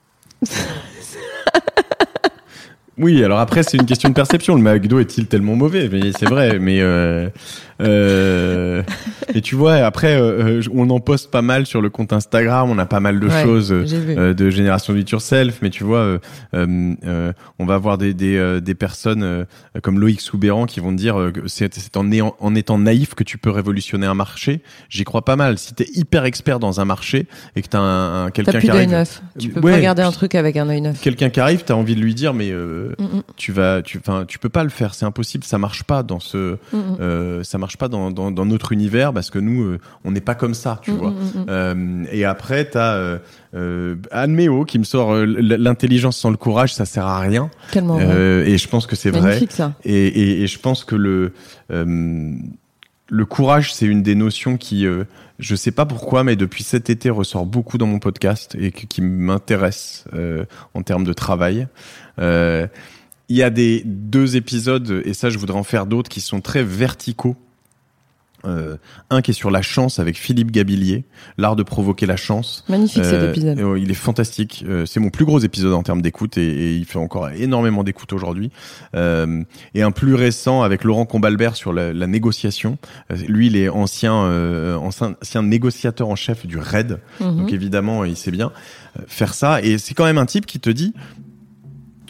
[SPEAKER 2] Oui, alors après c'est une question de perception. Le McDo est-il tellement mauvais ? Mais c'est vrai, mais euh, euh, et tu vois après euh, on en poste pas mal sur le compte Instagram. On a pas mal de ouais, choses euh, de Génération Do It Yourself, mais tu vois, euh, euh, on va avoir des des, euh, des personnes euh, comme Loïc Soubéran qui vont te dire euh, que c'est, c'est en, néant, en étant naïf que tu peux révolutionner un marché. J'y crois pas mal. Si t'es hyper expert dans un marché et que t'as un, un quelqu'un
[SPEAKER 3] t'as plus
[SPEAKER 2] qui arrive,
[SPEAKER 3] neuf. Tu peux ouais, pas regarder un truc avec un œil neuf.
[SPEAKER 2] Quelqu'un qui arrive, t'as envie de lui dire mais euh, Mm-mm. tu vas, tu, enfin, tu peux pas le faire, c'est impossible, ça marche pas dans ce, euh, ça marche pas dans, dans, dans notre univers parce que nous, euh, on n'est pas comme ça, tu Mm-mm. vois. Euh, et après, t'as euh, euh, Anne Méo qui me sort euh, l'intelligence sans le courage, ça sert à rien.
[SPEAKER 3] Tellement.
[SPEAKER 2] Euh, et je pense que c'est
[SPEAKER 3] Magnifique,
[SPEAKER 2] vrai.
[SPEAKER 3] Ça.
[SPEAKER 2] Et, et, et je pense que le, euh, le courage, c'est une des notions qui, euh, je sais pas pourquoi, mais depuis cet été ressort beaucoup dans mon podcast et qui, qui m'intéresse euh, en termes de travail. Euh, il y a des deux épisodes, et ça je voudrais en faire d'autres, qui sont très verticaux. Euh, un qui est sur la chance avec Philippe Gabillier, l'art de provoquer la chance.
[SPEAKER 3] Magnifique
[SPEAKER 2] euh,
[SPEAKER 3] cet épisode.
[SPEAKER 2] Euh, il est fantastique. Euh, c'est mon plus gros épisode en termes d'écoute et, et il fait encore énormément d'écoute aujourd'hui. Euh, et un plus récent avec Laurent Combalbert sur la, la négociation. Euh, lui, il est ancien, euh, ancien, ancien négociateur en chef du R A I D. Mm-hmm. Donc évidemment, il sait bien faire ça. Et c'est quand même un type qui te dit...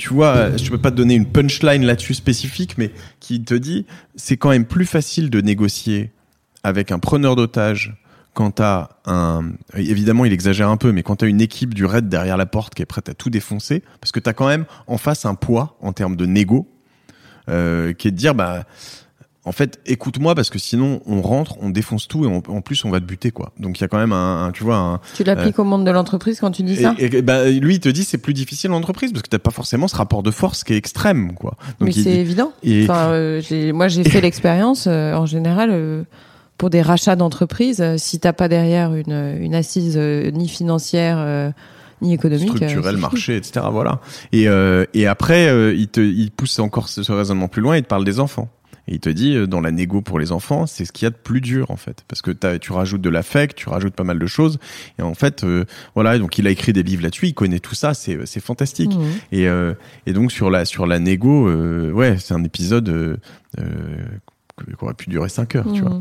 [SPEAKER 2] tu vois, je peux pas te donner une punchline là-dessus spécifique, mais qui te dit, c'est quand même plus facile de négocier avec un preneur d'otages quand t'as un, évidemment il exagère un peu, mais quand t'as une équipe du raid derrière la porte qui est prête à tout défoncer, parce que t'as quand même en face un poids en termes de négo, euh, qui est de dire, bah, en fait, écoute-moi parce que sinon on rentre, on défonce tout et on, en plus on va te buter, quoi. Donc il y a quand même un, un tu vois, un.
[SPEAKER 3] Tu l'appliques euh, au monde de l'entreprise quand tu dis ça.
[SPEAKER 2] Et, et bah, lui il te dit c'est plus difficile en entreprise parce que t'as pas forcément ce rapport de force qui est extrême, quoi. Donc,
[SPEAKER 3] mais
[SPEAKER 2] il,
[SPEAKER 3] c'est évident.
[SPEAKER 2] Et...
[SPEAKER 3] Enfin, euh, j'ai, moi j'ai fait l'expérience euh, en général. Euh, Pour des rachats d'entreprises, si t'as pas derrière une, une assise euh, ni financière euh, ni économique,
[SPEAKER 2] structurelle, euh, marché, et cetera. Voilà. Et euh, et après, euh, il te il pousse encore ce, ce raisonnement plus loin. Il te parle des enfants. Et il te dit, euh, dans la négo pour les enfants, c'est ce qu'il y a de plus dur en fait, parce que t'as, tu rajoutes de l'affect, tu rajoutes pas mal de choses. Et en fait, euh, voilà. Donc il a écrit des livres là-dessus. Il connaît tout ça. C'est c'est fantastique. Mmh. Et euh, et donc sur la sur la négo, euh, ouais, c'est un épisode euh, euh, qui aurait pu durer cinq heures, mmh. tu vois.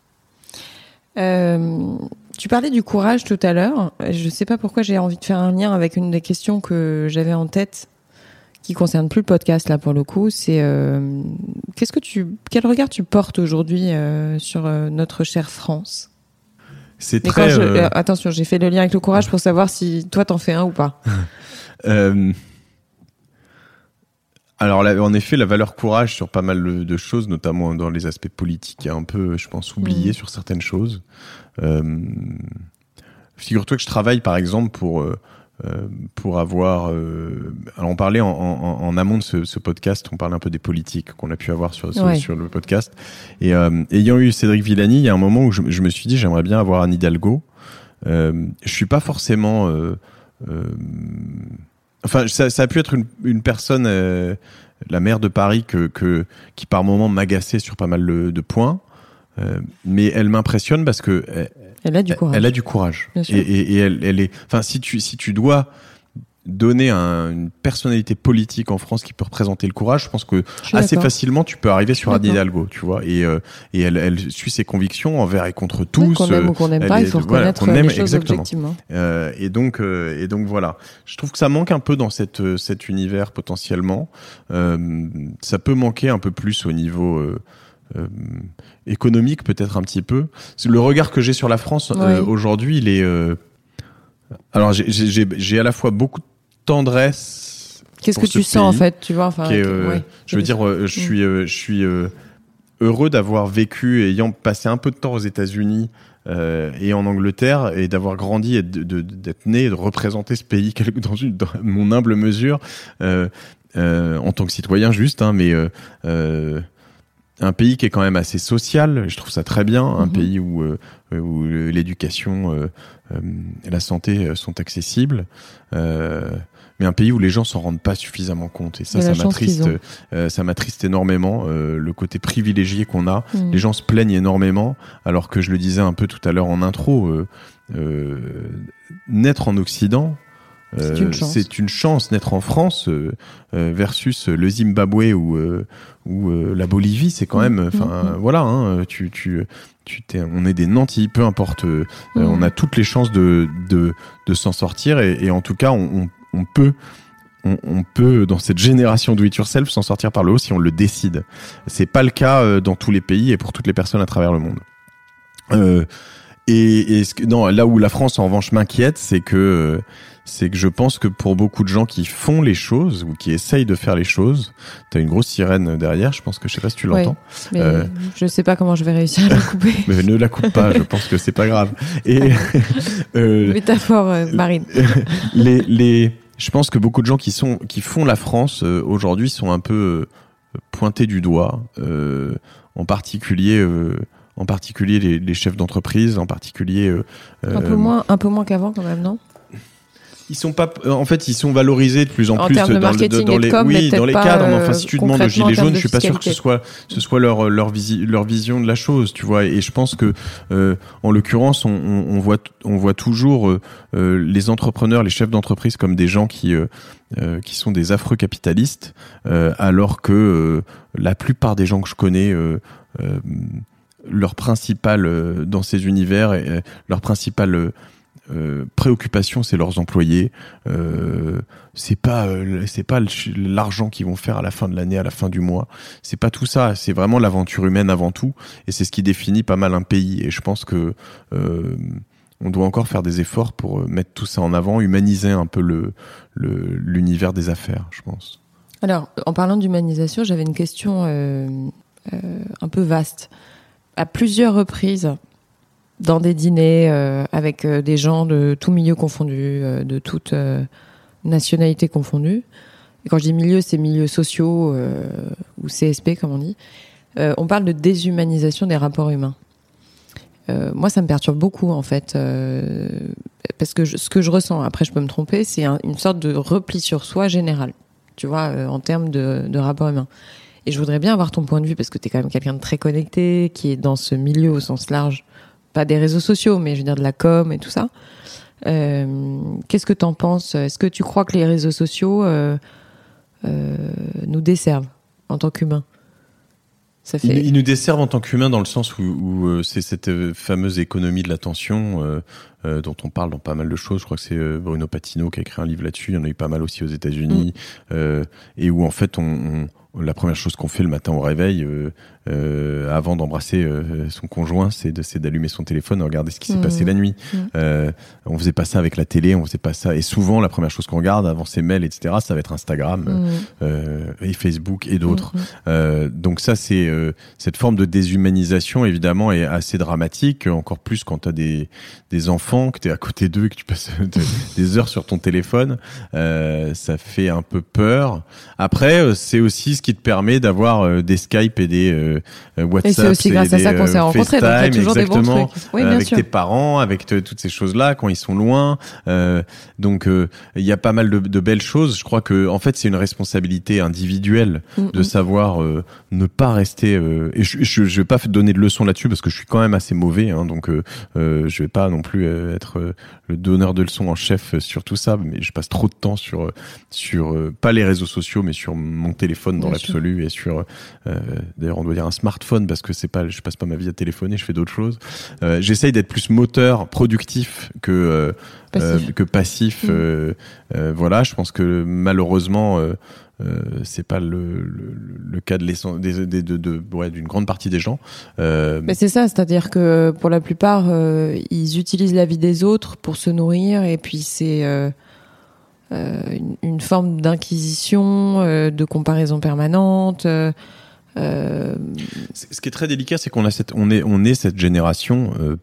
[SPEAKER 3] Euh, tu parlais du courage tout à l'heure. Je sais pas pourquoi j'ai envie de faire un lien avec une des questions que j'avais en tête, qui concerne plus le podcast là pour le coup. C'est euh, qu'est-ce que tu, quel regard tu portes aujourd'hui euh, sur euh, notre chère France?
[SPEAKER 2] C'est
[SPEAKER 3] Mais
[SPEAKER 2] très.
[SPEAKER 3] Je,
[SPEAKER 2] euh...
[SPEAKER 3] Attention, j'ai fait le lien avec le courage pour savoir si toi t'en fais un ou pas.
[SPEAKER 2] euh... Alors, là, en effet, la valeur courage sur pas mal de choses, notamment dans les aspects politiques, est un peu, je pense, oubliée mmh. sur certaines choses. Euh, figure-toi que je travaille, par exemple, pour euh, pour avoir. Euh, alors, on parlait en, en, en amont de ce, ce podcast, on parlait un peu des politiques qu'on a pu avoir sur sur, ouais. sur le podcast. Et euh, ayant eu Cédric Villani, il y a un moment où je, je me suis dit, j'aimerais bien avoir Anne Hidalgo. Euh, je suis pas forcément. Euh, euh, Enfin, ça, ça a pu être une, une personne, euh, la maire de Paris, que, que, qui par moments m'agaçait sur pas mal de, de points, euh, mais elle m'impressionne parce que elle,
[SPEAKER 3] elle a du courage.
[SPEAKER 2] Elle a du courage.
[SPEAKER 3] Bien sûr.
[SPEAKER 2] Et, et, et elle, elle est. Enfin, si tu, si tu dois donner un, une personnalité politique en France qui peut représenter le courage, je pense que assez facilement tu peux arriver sur Anne Hidalgo, tu vois, et euh, et elle, elle suit ses convictions envers et contre tous.
[SPEAKER 3] Oui, qu'on aime ou qu'on n'aime pas, est, il faut reconnaître voilà, les choses
[SPEAKER 2] exactement.
[SPEAKER 3] objectivement.
[SPEAKER 2] Euh, et donc euh, et donc voilà, je trouve que ça manque un peu dans cette cet univers potentiellement. Euh, ça peut manquer un peu plus au niveau euh, euh, économique, peut-être un petit peu. Le regard que j'ai sur la France oui. euh, aujourd'hui, il est euh, alors j'ai, j'ai j'ai à la fois beaucoup de tendresse.
[SPEAKER 3] Qu'est-ce que tu sens en fait, tu vois, enfin.
[SPEAKER 2] Est, euh, ouais, je veux dire, euh, je suis, euh, je suis euh, heureux d'avoir vécu, ayant passé un peu de temps aux États-Unis euh, et en Angleterre, et d'avoir grandi et de, de, d'être né et de représenter ce pays dans, une, dans mon humble mesure euh, euh, en tant que citoyen juste, hein, mais euh, euh, un pays qui est quand même assez social. Je trouve ça très bien, un mm-hmm. pays où euh, où l'éducation, euh, euh, et la santé sont accessibles. Euh, mais un pays où les gens s'en rendent pas suffisamment compte, et ça, ça m'attriste, euh, ça m'attriste énormément, euh, le côté privilégié qu'on a. Mmh. Les gens se plaignent énormément, alors que je le disais un peu tout à l'heure en intro, euh, euh, naître en Occident, euh, c'est, une c'est une chance. Naître en France euh, versus le Zimbabwe ou euh, ou euh, la Bolivie, c'est quand même, enfin mmh. euh, voilà, hein, tu tu Tu t'es, on est des nantis, peu importe. Euh, mmh. On a toutes les chances de de de s'en sortir, et, et en tout cas, on, on, on peut, on, on peut dans cette génération do it yourself s'en sortir par le haut si on le décide. C'est pas le cas dans tous les pays et pour toutes les personnes à travers le monde. Euh, et, et ce que, non, là où la France en revanche m'inquiète, c'est que c'est que je pense que pour beaucoup de gens qui font les choses ou qui essayent de faire les choses, t'as une grosse sirène derrière, je pense que, je sais pas si tu l'entends.
[SPEAKER 3] Ouais, mais euh, je sais pas comment je vais réussir à la couper.
[SPEAKER 2] Mais ne la coupe pas, je pense que c'est pas grave. Et,
[SPEAKER 3] euh, métaphore euh, marine.
[SPEAKER 2] Les, les, je pense que beaucoup de gens qui sont, qui font la France, euh, aujourd'hui sont un peu euh, pointés du doigt, euh, en particulier, euh, en particulier les, les chefs d'entreprise, en particulier, euh,
[SPEAKER 3] un peu moins, un peu moins qu'avant quand même, non?
[SPEAKER 2] Ils sont pas, en fait, ils sont valorisés de plus en,
[SPEAKER 3] en
[SPEAKER 2] plus
[SPEAKER 3] termes de
[SPEAKER 2] dans,
[SPEAKER 3] marketing
[SPEAKER 2] dans, dans les,
[SPEAKER 3] com,
[SPEAKER 2] oui, dans les cadres.
[SPEAKER 3] Euh,
[SPEAKER 2] enfin, si tu demandes aux gilets jaunes, je suis pas sûr que ce soit, ce soit leur leur, visi, leur vision de la chose, tu vois. Et je pense que, euh, en l'occurrence, on, on, on voit, on voit toujours euh, euh, les entrepreneurs, les chefs d'entreprise comme des gens qui euh, euh, qui sont des affreux capitalistes, euh, alors que euh, la plupart des gens que je connais, euh, euh, leur principal euh, dans ces univers, et, euh, leur principal euh, euh, préoccupation, c'est leurs employés. Euh, c'est pas, euh, c'est pas l'argent qu'ils vont faire à la fin de l'année, à la fin du mois. C'est pas tout ça. C'est vraiment l'aventure humaine avant tout. Et c'est ce qui définit pas mal un pays. Et je pense que euh, on doit encore faire des efforts pour mettre tout ça en avant, humaniser un peu le, le l'univers des affaires, je pense.
[SPEAKER 3] Alors, en parlant d'humanisation, j'avais une question euh, euh, un peu vaste. À plusieurs reprises, dans des dîners euh, avec euh, des gens de tout milieu confondu, euh, de toute euh, nationalité confondue. Et quand je dis milieu, c'est milieux sociaux euh, ou C S P, comme on dit. Euh, on parle de déshumanisation des rapports humains. Euh, moi, ça me perturbe beaucoup, en fait, euh, parce que je, ce que je ressens, après je peux me tromper, c'est un, une sorte de repli sur soi général, tu vois, euh, en termes de, de rapports humains. Et je voudrais bien avoir ton point de vue, parce que tu es quand même quelqu'un de très connecté, qui est dans ce milieu au sens large, pas des réseaux sociaux, mais je veux dire de la com et tout ça. Euh, qu'est-ce que t'en penses ? Est-ce que tu crois que les réseaux sociaux euh, euh, nous desservent en tant qu'humains ? Ça fait...
[SPEAKER 2] Ils, ils nous desservent en tant qu'humains dans le sens où, où euh, c'est cette euh, fameuse économie de l'attention euh, euh, dont on parle dans pas mal de choses. Je crois que c'est euh, Bruno Patino qui a écrit un livre là-dessus. Il y en a eu pas mal aussi aux États-Unis. Mmh. Euh, et où en fait, on, on, la première chose qu'on fait le matin au réveil, euh, euh, avant d'embrasser euh, son conjoint, c'est, de, c'est d'allumer son téléphone et regarder ce qui s'est mmh. passé la nuit. Mmh. Euh, on faisait pas ça avec la télé, on faisait pas ça. Et souvent, la première chose qu'on regarde avant ses mails, et cetera, ça va être Instagram mmh. euh, et Facebook et d'autres. Mmh. Euh, donc ça, c'est euh, cette forme de déshumanisation, évidemment, est assez dramatique. Encore plus quand t'as des des enfants, que t'es à côté d'eux, que tu passes des heures sur ton téléphone. Euh, ça fait un peu peur. Après, c'est aussi ce qui te permet d'avoir euh, des Skype et des euh, WhatsApp.
[SPEAKER 3] Et c'est aussi grâce à ça qu'on s'est rencontrés. Donc il y a toujours des bons trucs. Oui, bien
[SPEAKER 2] avec
[SPEAKER 3] sûr.
[SPEAKER 2] tes parents, avec te, toutes ces choses-là quand ils sont loin. Euh, donc euh, il y a pas mal de, de belles choses. Je crois que en fait c'est une responsabilité individuelle mm-hmm. de savoir euh, ne pas rester. Euh, et je, je, je vais pas donner de leçons là-dessus parce que je suis quand même assez mauvais. Hein, donc euh, euh, je vais pas non plus euh, être euh, le donneur de leçons en chef sur tout ça. Mais je passe trop de temps sur sur euh, pas les réseaux sociaux, mais sur mon téléphone dans bien l'absolu sûr. Et sur euh, d'ailleurs on doit dire un smartphone parce que c'est pas, je passe pas ma vie à téléphoner, je fais d'autres choses. Euh, j'essaye d'être plus moteur, productif que euh, passif. Euh, que passif. Mmh. Euh, euh, voilà, je pense que malheureusement. Euh, Euh, c'est pas le, le, le cas de, des, des, de, de, ouais, d'une grande partie des gens. Euh...
[SPEAKER 3] Mais c'est ça, c'est-à-dire que pour la plupart, euh, ils utilisent la vie des autres pour se nourrir, et puis c'est euh, euh, une, une forme d'inquisition, euh, de comparaison permanente. Euh, euh...
[SPEAKER 2] Ce qui est très délicat, c'est qu'on a cette, on est, on est cette génération. Euh,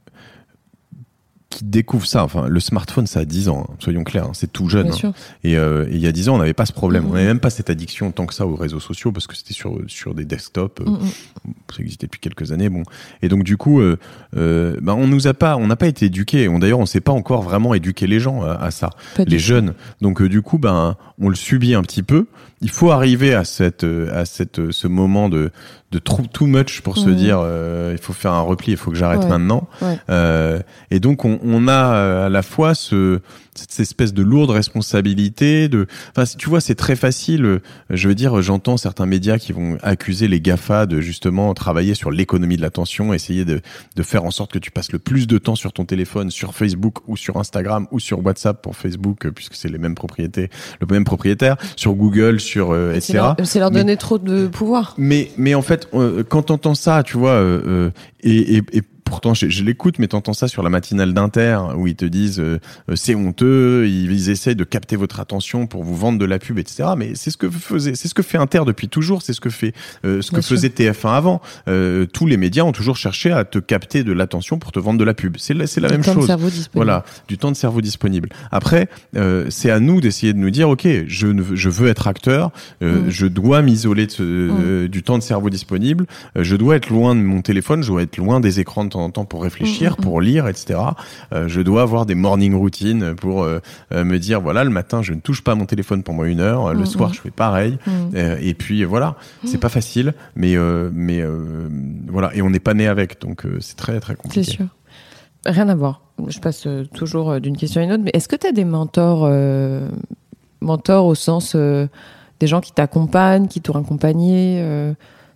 [SPEAKER 2] qui découvre ça. Enfin, le smartphone, ça a dix ans, hein, soyons clairs, hein, c'est tout jeune. Hein. Et, euh, et il y a dix ans, on n'avait pas ce problème. Mmh. On n'avait même pas cette addiction tant que ça aux réseaux sociaux parce que c'était sur sur des desktops. Mmh. Euh, ça existait depuis quelques années. Bon. Et donc du coup, euh, euh, ben on nous a pas, on n'a pas été éduqués. On d'ailleurs, on s'est pas encore vraiment éduqué les gens à, à ça, pas les jeunes. Donc euh, du coup, ben on le subit un petit peu. Il faut arriver à cette à cette ce moment de de trop too much pour mmh. se dire euh, il faut faire un repli, il faut que j'arrête ouais. maintenant. Ouais. Euh, et donc on, on a à la fois ce cette espèce de lourde responsabilité de enfin tu vois c'est très facile, je veux dire j'entends certains médias qui vont accuser les GAFA de justement travailler sur l'économie de l'attention, essayer de de faire en sorte que tu passes le plus de temps sur ton téléphone, sur Facebook ou sur Instagram ou sur WhatsApp pour Facebook puisque c'est les mêmes propriétés, le même propriétaire, sur Google, sur euh, et cetera.
[SPEAKER 3] C'est leur, c'est leur donner mais, trop de pouvoir.
[SPEAKER 2] Mais mais en fait euh, quand t'entends ça, tu vois euh, et, et, et pourtant je, je l'écoute, mais t'entends ça sur la matinale d'Inter où ils te disent euh, c'est honteux, ils, ils essayent de capter votre attention pour vous vendre de la pub, et cetera. Mais c'est ce que faisait, c'est ce que fait Inter depuis toujours, c'est ce que fait, euh, ce que Bien faisait sûr. T F un avant. Euh, tous les médias ont toujours cherché à te capter de l'attention pour te vendre de la pub. C'est la, c'est la
[SPEAKER 3] du
[SPEAKER 2] même
[SPEAKER 3] temps
[SPEAKER 2] chose.
[SPEAKER 3] De cerveau disponible.
[SPEAKER 2] Voilà, du temps de cerveau disponible. Après, euh, c'est à nous d'essayer de nous dire ok, je ne veux, je veux être acteur, euh, mmh. je dois m'isoler de ce, mmh. euh, du temps de cerveau disponible, euh, je dois être loin de mon téléphone, je dois être loin des écrans de temps en temps pour réfléchir, mmh. pour lire, et cetera. Euh, je dois avoir des morning routines pour euh, euh, me dire voilà, le matin je ne touche pas à mon téléphone pendant une heure, le mmh. soir je fais pareil, mmh. euh, et puis voilà, mmh. c'est pas facile, mais euh, mais euh, voilà, et on n'est pas né avec, donc euh, c'est très très compliqué.
[SPEAKER 3] C'est sûr. Rien à voir. Je passe euh, toujours euh, d'une question à une autre, mais est-ce que tu as des mentors, euh, mentors au sens euh, des gens qui t'accompagnent, qui t'ont accompagné euh,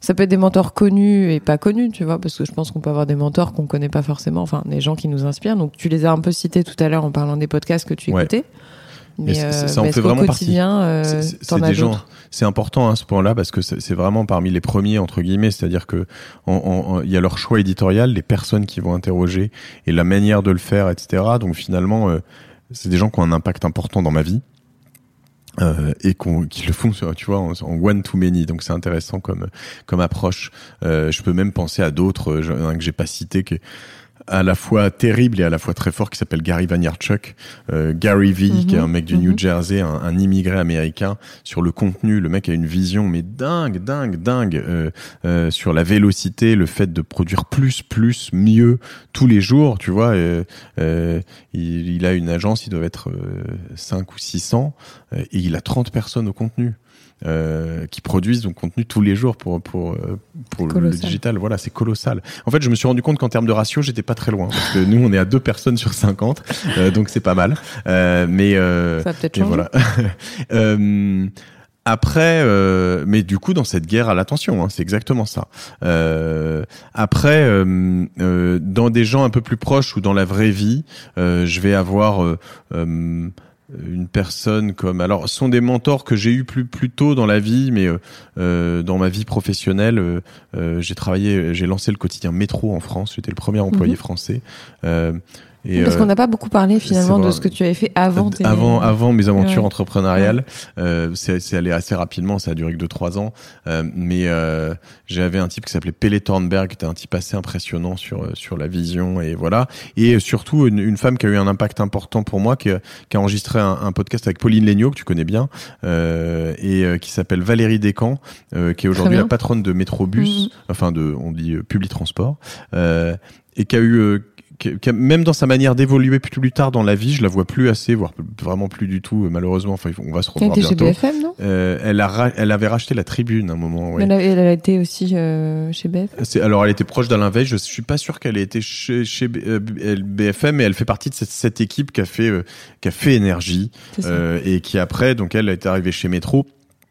[SPEAKER 3] Ça peut être des mentors connus et pas connus, tu vois, parce que je pense qu'on peut avoir des mentors qu'on connaît pas forcément, enfin, des gens qui nous inspirent. Donc, tu les as un peu cités tout à l'heure en parlant des podcasts que tu
[SPEAKER 2] Ouais.
[SPEAKER 3] écoutais. Mais,
[SPEAKER 2] c'est,
[SPEAKER 3] euh,
[SPEAKER 2] ça en
[SPEAKER 3] mais
[SPEAKER 2] fait
[SPEAKER 3] est-ce
[SPEAKER 2] vraiment
[SPEAKER 3] qu'au
[SPEAKER 2] partie.
[SPEAKER 3] quotidien, euh,
[SPEAKER 2] C'est, c'est,
[SPEAKER 3] t'en
[SPEAKER 2] c'est
[SPEAKER 3] as
[SPEAKER 2] des gens,
[SPEAKER 3] d'autres.
[SPEAKER 2] c'est important à ce point-là parce que c'est, c'est vraiment parmi les premiers entre guillemets, c'est-à-dire que en, en, en, il y a leur choix éditorial, les personnes qui vont interroger et la manière de le faire, et cetera. Donc finalement, euh, c'est des gens qui ont un impact important dans ma vie. Euh, et qu'on, qui le font, tu vois, en, en one to many. Donc c'est intéressant comme comme approche. Euh, je peux même penser à d'autres, un que j'ai pas cité, qui est à la fois terrible et à la fois très fort, qui s'appelle Gary Vaynerchuk. Euh, Gary V, mm-hmm, qui est un mec du mm-hmm. New Jersey, un, un immigré américain. Sur le contenu, le mec a une vision mais dingue, dingue, dingue euh, euh, sur la vélocité, le fait de produire plus, plus, mieux tous les jours, tu vois. Euh, euh, il, il a une agence, il doit être euh, cinq ou six cents, euh, et il a trente personnes au contenu. Euh, qui produisent donc contenu tous les jours pour pour pour le, le digital. Voilà, c'est colossal. En fait, je me suis rendu compte qu'en termes de ratio, j'étais pas très loin parce que nous, on est à deux personnes sur cinquante, euh, donc c'est pas mal. Euh, mais euh,
[SPEAKER 3] ça va peut-être changer.
[SPEAKER 2] Voilà. euh, Après, euh, mais du coup, dans cette guerre à l'attention, hein, c'est exactement ça. Euh, après, euh, euh, dans des gens un peu plus proches ou dans la vraie vie, euh, je vais avoir euh, euh, une personne comme, alors, ce sont des mentors que j'ai eu plus plus tôt dans la vie, mais euh, euh, dans ma vie professionnelle, euh, euh, j'ai travaillé, j'ai lancé le quotidien Métro en France. J'étais le premier employé mmh. français. Euh,
[SPEAKER 3] Et Parce euh, qu'on n'a pas beaucoup parlé finalement de ce que tu avais fait avant tes...
[SPEAKER 2] avant avant mes aventures ouais. entrepreneuriales.
[SPEAKER 3] Ouais.
[SPEAKER 2] Euh, c'est, c'est allé assez rapidement, ça a duré que deux trois ans. Euh, mais euh, j'avais un type qui s'appelait Pelle Thornberg, qui était un type assez impressionnant sur sur la vision et voilà. Et surtout une, une femme qui a eu un impact important pour moi, qui a, qui a enregistré un, un podcast avec Pauline Legnaud que tu connais bien, euh, et euh, qui s'appelle Valérie Descamps, euh, qui est aujourd'hui la patronne de Métrobus, mmh. enfin de on dit euh, Publitransport, euh, et qui a eu euh, Qui, même dans sa manière d'évoluer plus, plus tard dans la vie, je la vois plus assez, voire vraiment plus du tout, malheureusement. Enfin, on va se revoir bientôt.
[SPEAKER 3] Elle était chez B F M, non
[SPEAKER 2] euh, elle, a, elle avait racheté la Tribune à un moment. Ouais.
[SPEAKER 3] Elle, a, elle a été aussi euh, chez B F M.
[SPEAKER 2] C'est, alors, elle était proche d'Alain Veil. Je suis pas sûr qu'elle ait été chez, chez B F M, mais elle fait partie de cette, cette équipe qui a fait, euh, qui a fait Énergie euh, et qui après, donc elle est arrivée chez Métro.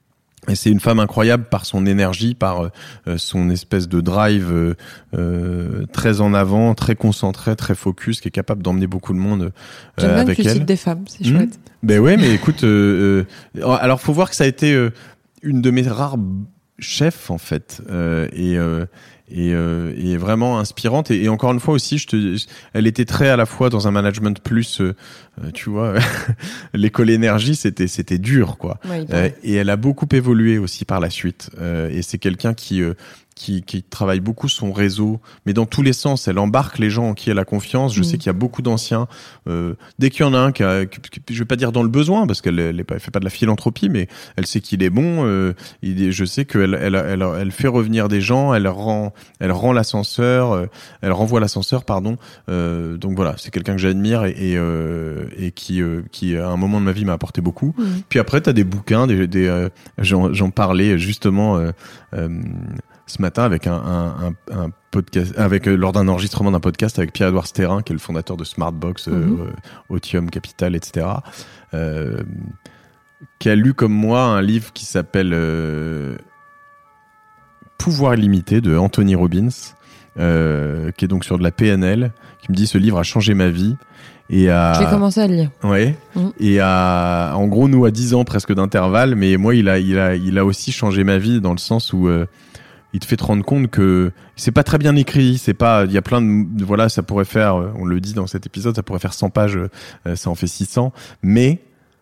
[SPEAKER 2] Et c'est une femme incroyable par son énergie, par euh, son espèce de drive euh, euh, très en avant, très concentré, très focus, qui est capable d'emmener beaucoup de monde euh,
[SPEAKER 3] J'aime bien
[SPEAKER 2] avec
[SPEAKER 3] que tu
[SPEAKER 2] elle.
[SPEAKER 3] cites des femmes, c'est
[SPEAKER 2] mmh.
[SPEAKER 3] chouette.
[SPEAKER 2] Ben ouais, mais écoute, euh, euh, alors faut voir que ça a été euh, une de mes rares chefs en fait, euh, et euh, et, euh, et vraiment inspirante et, et encore une fois aussi je te elle était très à la fois dans un management plus euh, tu vois l'école énergie c'était c'était dur quoi
[SPEAKER 3] ouais,
[SPEAKER 2] euh, et elle a beaucoup évolué aussi par la suite euh, et c'est quelqu'un qui euh, Qui, qui travaille beaucoup son réseau, mais dans tous les sens. Elle embarque les gens en qui elle a confiance. Je mmh. sais qu'il y a beaucoup d'anciens. Euh, dès qu'il y en a un qui, a, qui, qui je vais pas dire dans le besoin, parce qu'elle elle, elle fait pas de la philanthropie, mais elle sait qu'il est bon. Euh, il, je sais qu'elle elle, elle, elle fait revenir des gens. Elle rend, elle rend l'ascenseur. Euh, elle renvoie l'ascenseur, pardon. Euh, donc voilà, c'est quelqu'un que j'admire et, et, euh, et qui, euh, qui à un moment de ma vie m'a apporté beaucoup. Mmh. Puis après, t'as des bouquins, des, des euh, j'en, j'en parlais justement. Euh, euh, ce matin avec un, un, un, un podcast, avec euh, lors d'un enregistrement d'un podcast avec Pierre-Edouard Sterrin, qui est le fondateur de Smartbox, euh, mm-hmm. euh, Otium Capital, et cetera, euh, qui a lu comme moi un livre qui s'appelle euh, Pouvoir illimité de Anthony Robbins, euh, qui est donc sur de la P N L, qui me dit ce livre a changé ma vie. Et à...
[SPEAKER 3] J'ai commencé à le lire.
[SPEAKER 2] Ouais. Mmh. Et à, en gros, nous à dix ans presque d'intervalle, mais moi il a, il a, il a aussi changé ma vie dans le sens où euh, il te fait te rendre compte que c'est pas très bien écrit, c'est pas, il y a plein de, voilà, ça pourrait faire, on le dit dans cet épisode, ça pourrait faire cent pages, euh, ça en fait six cents, mais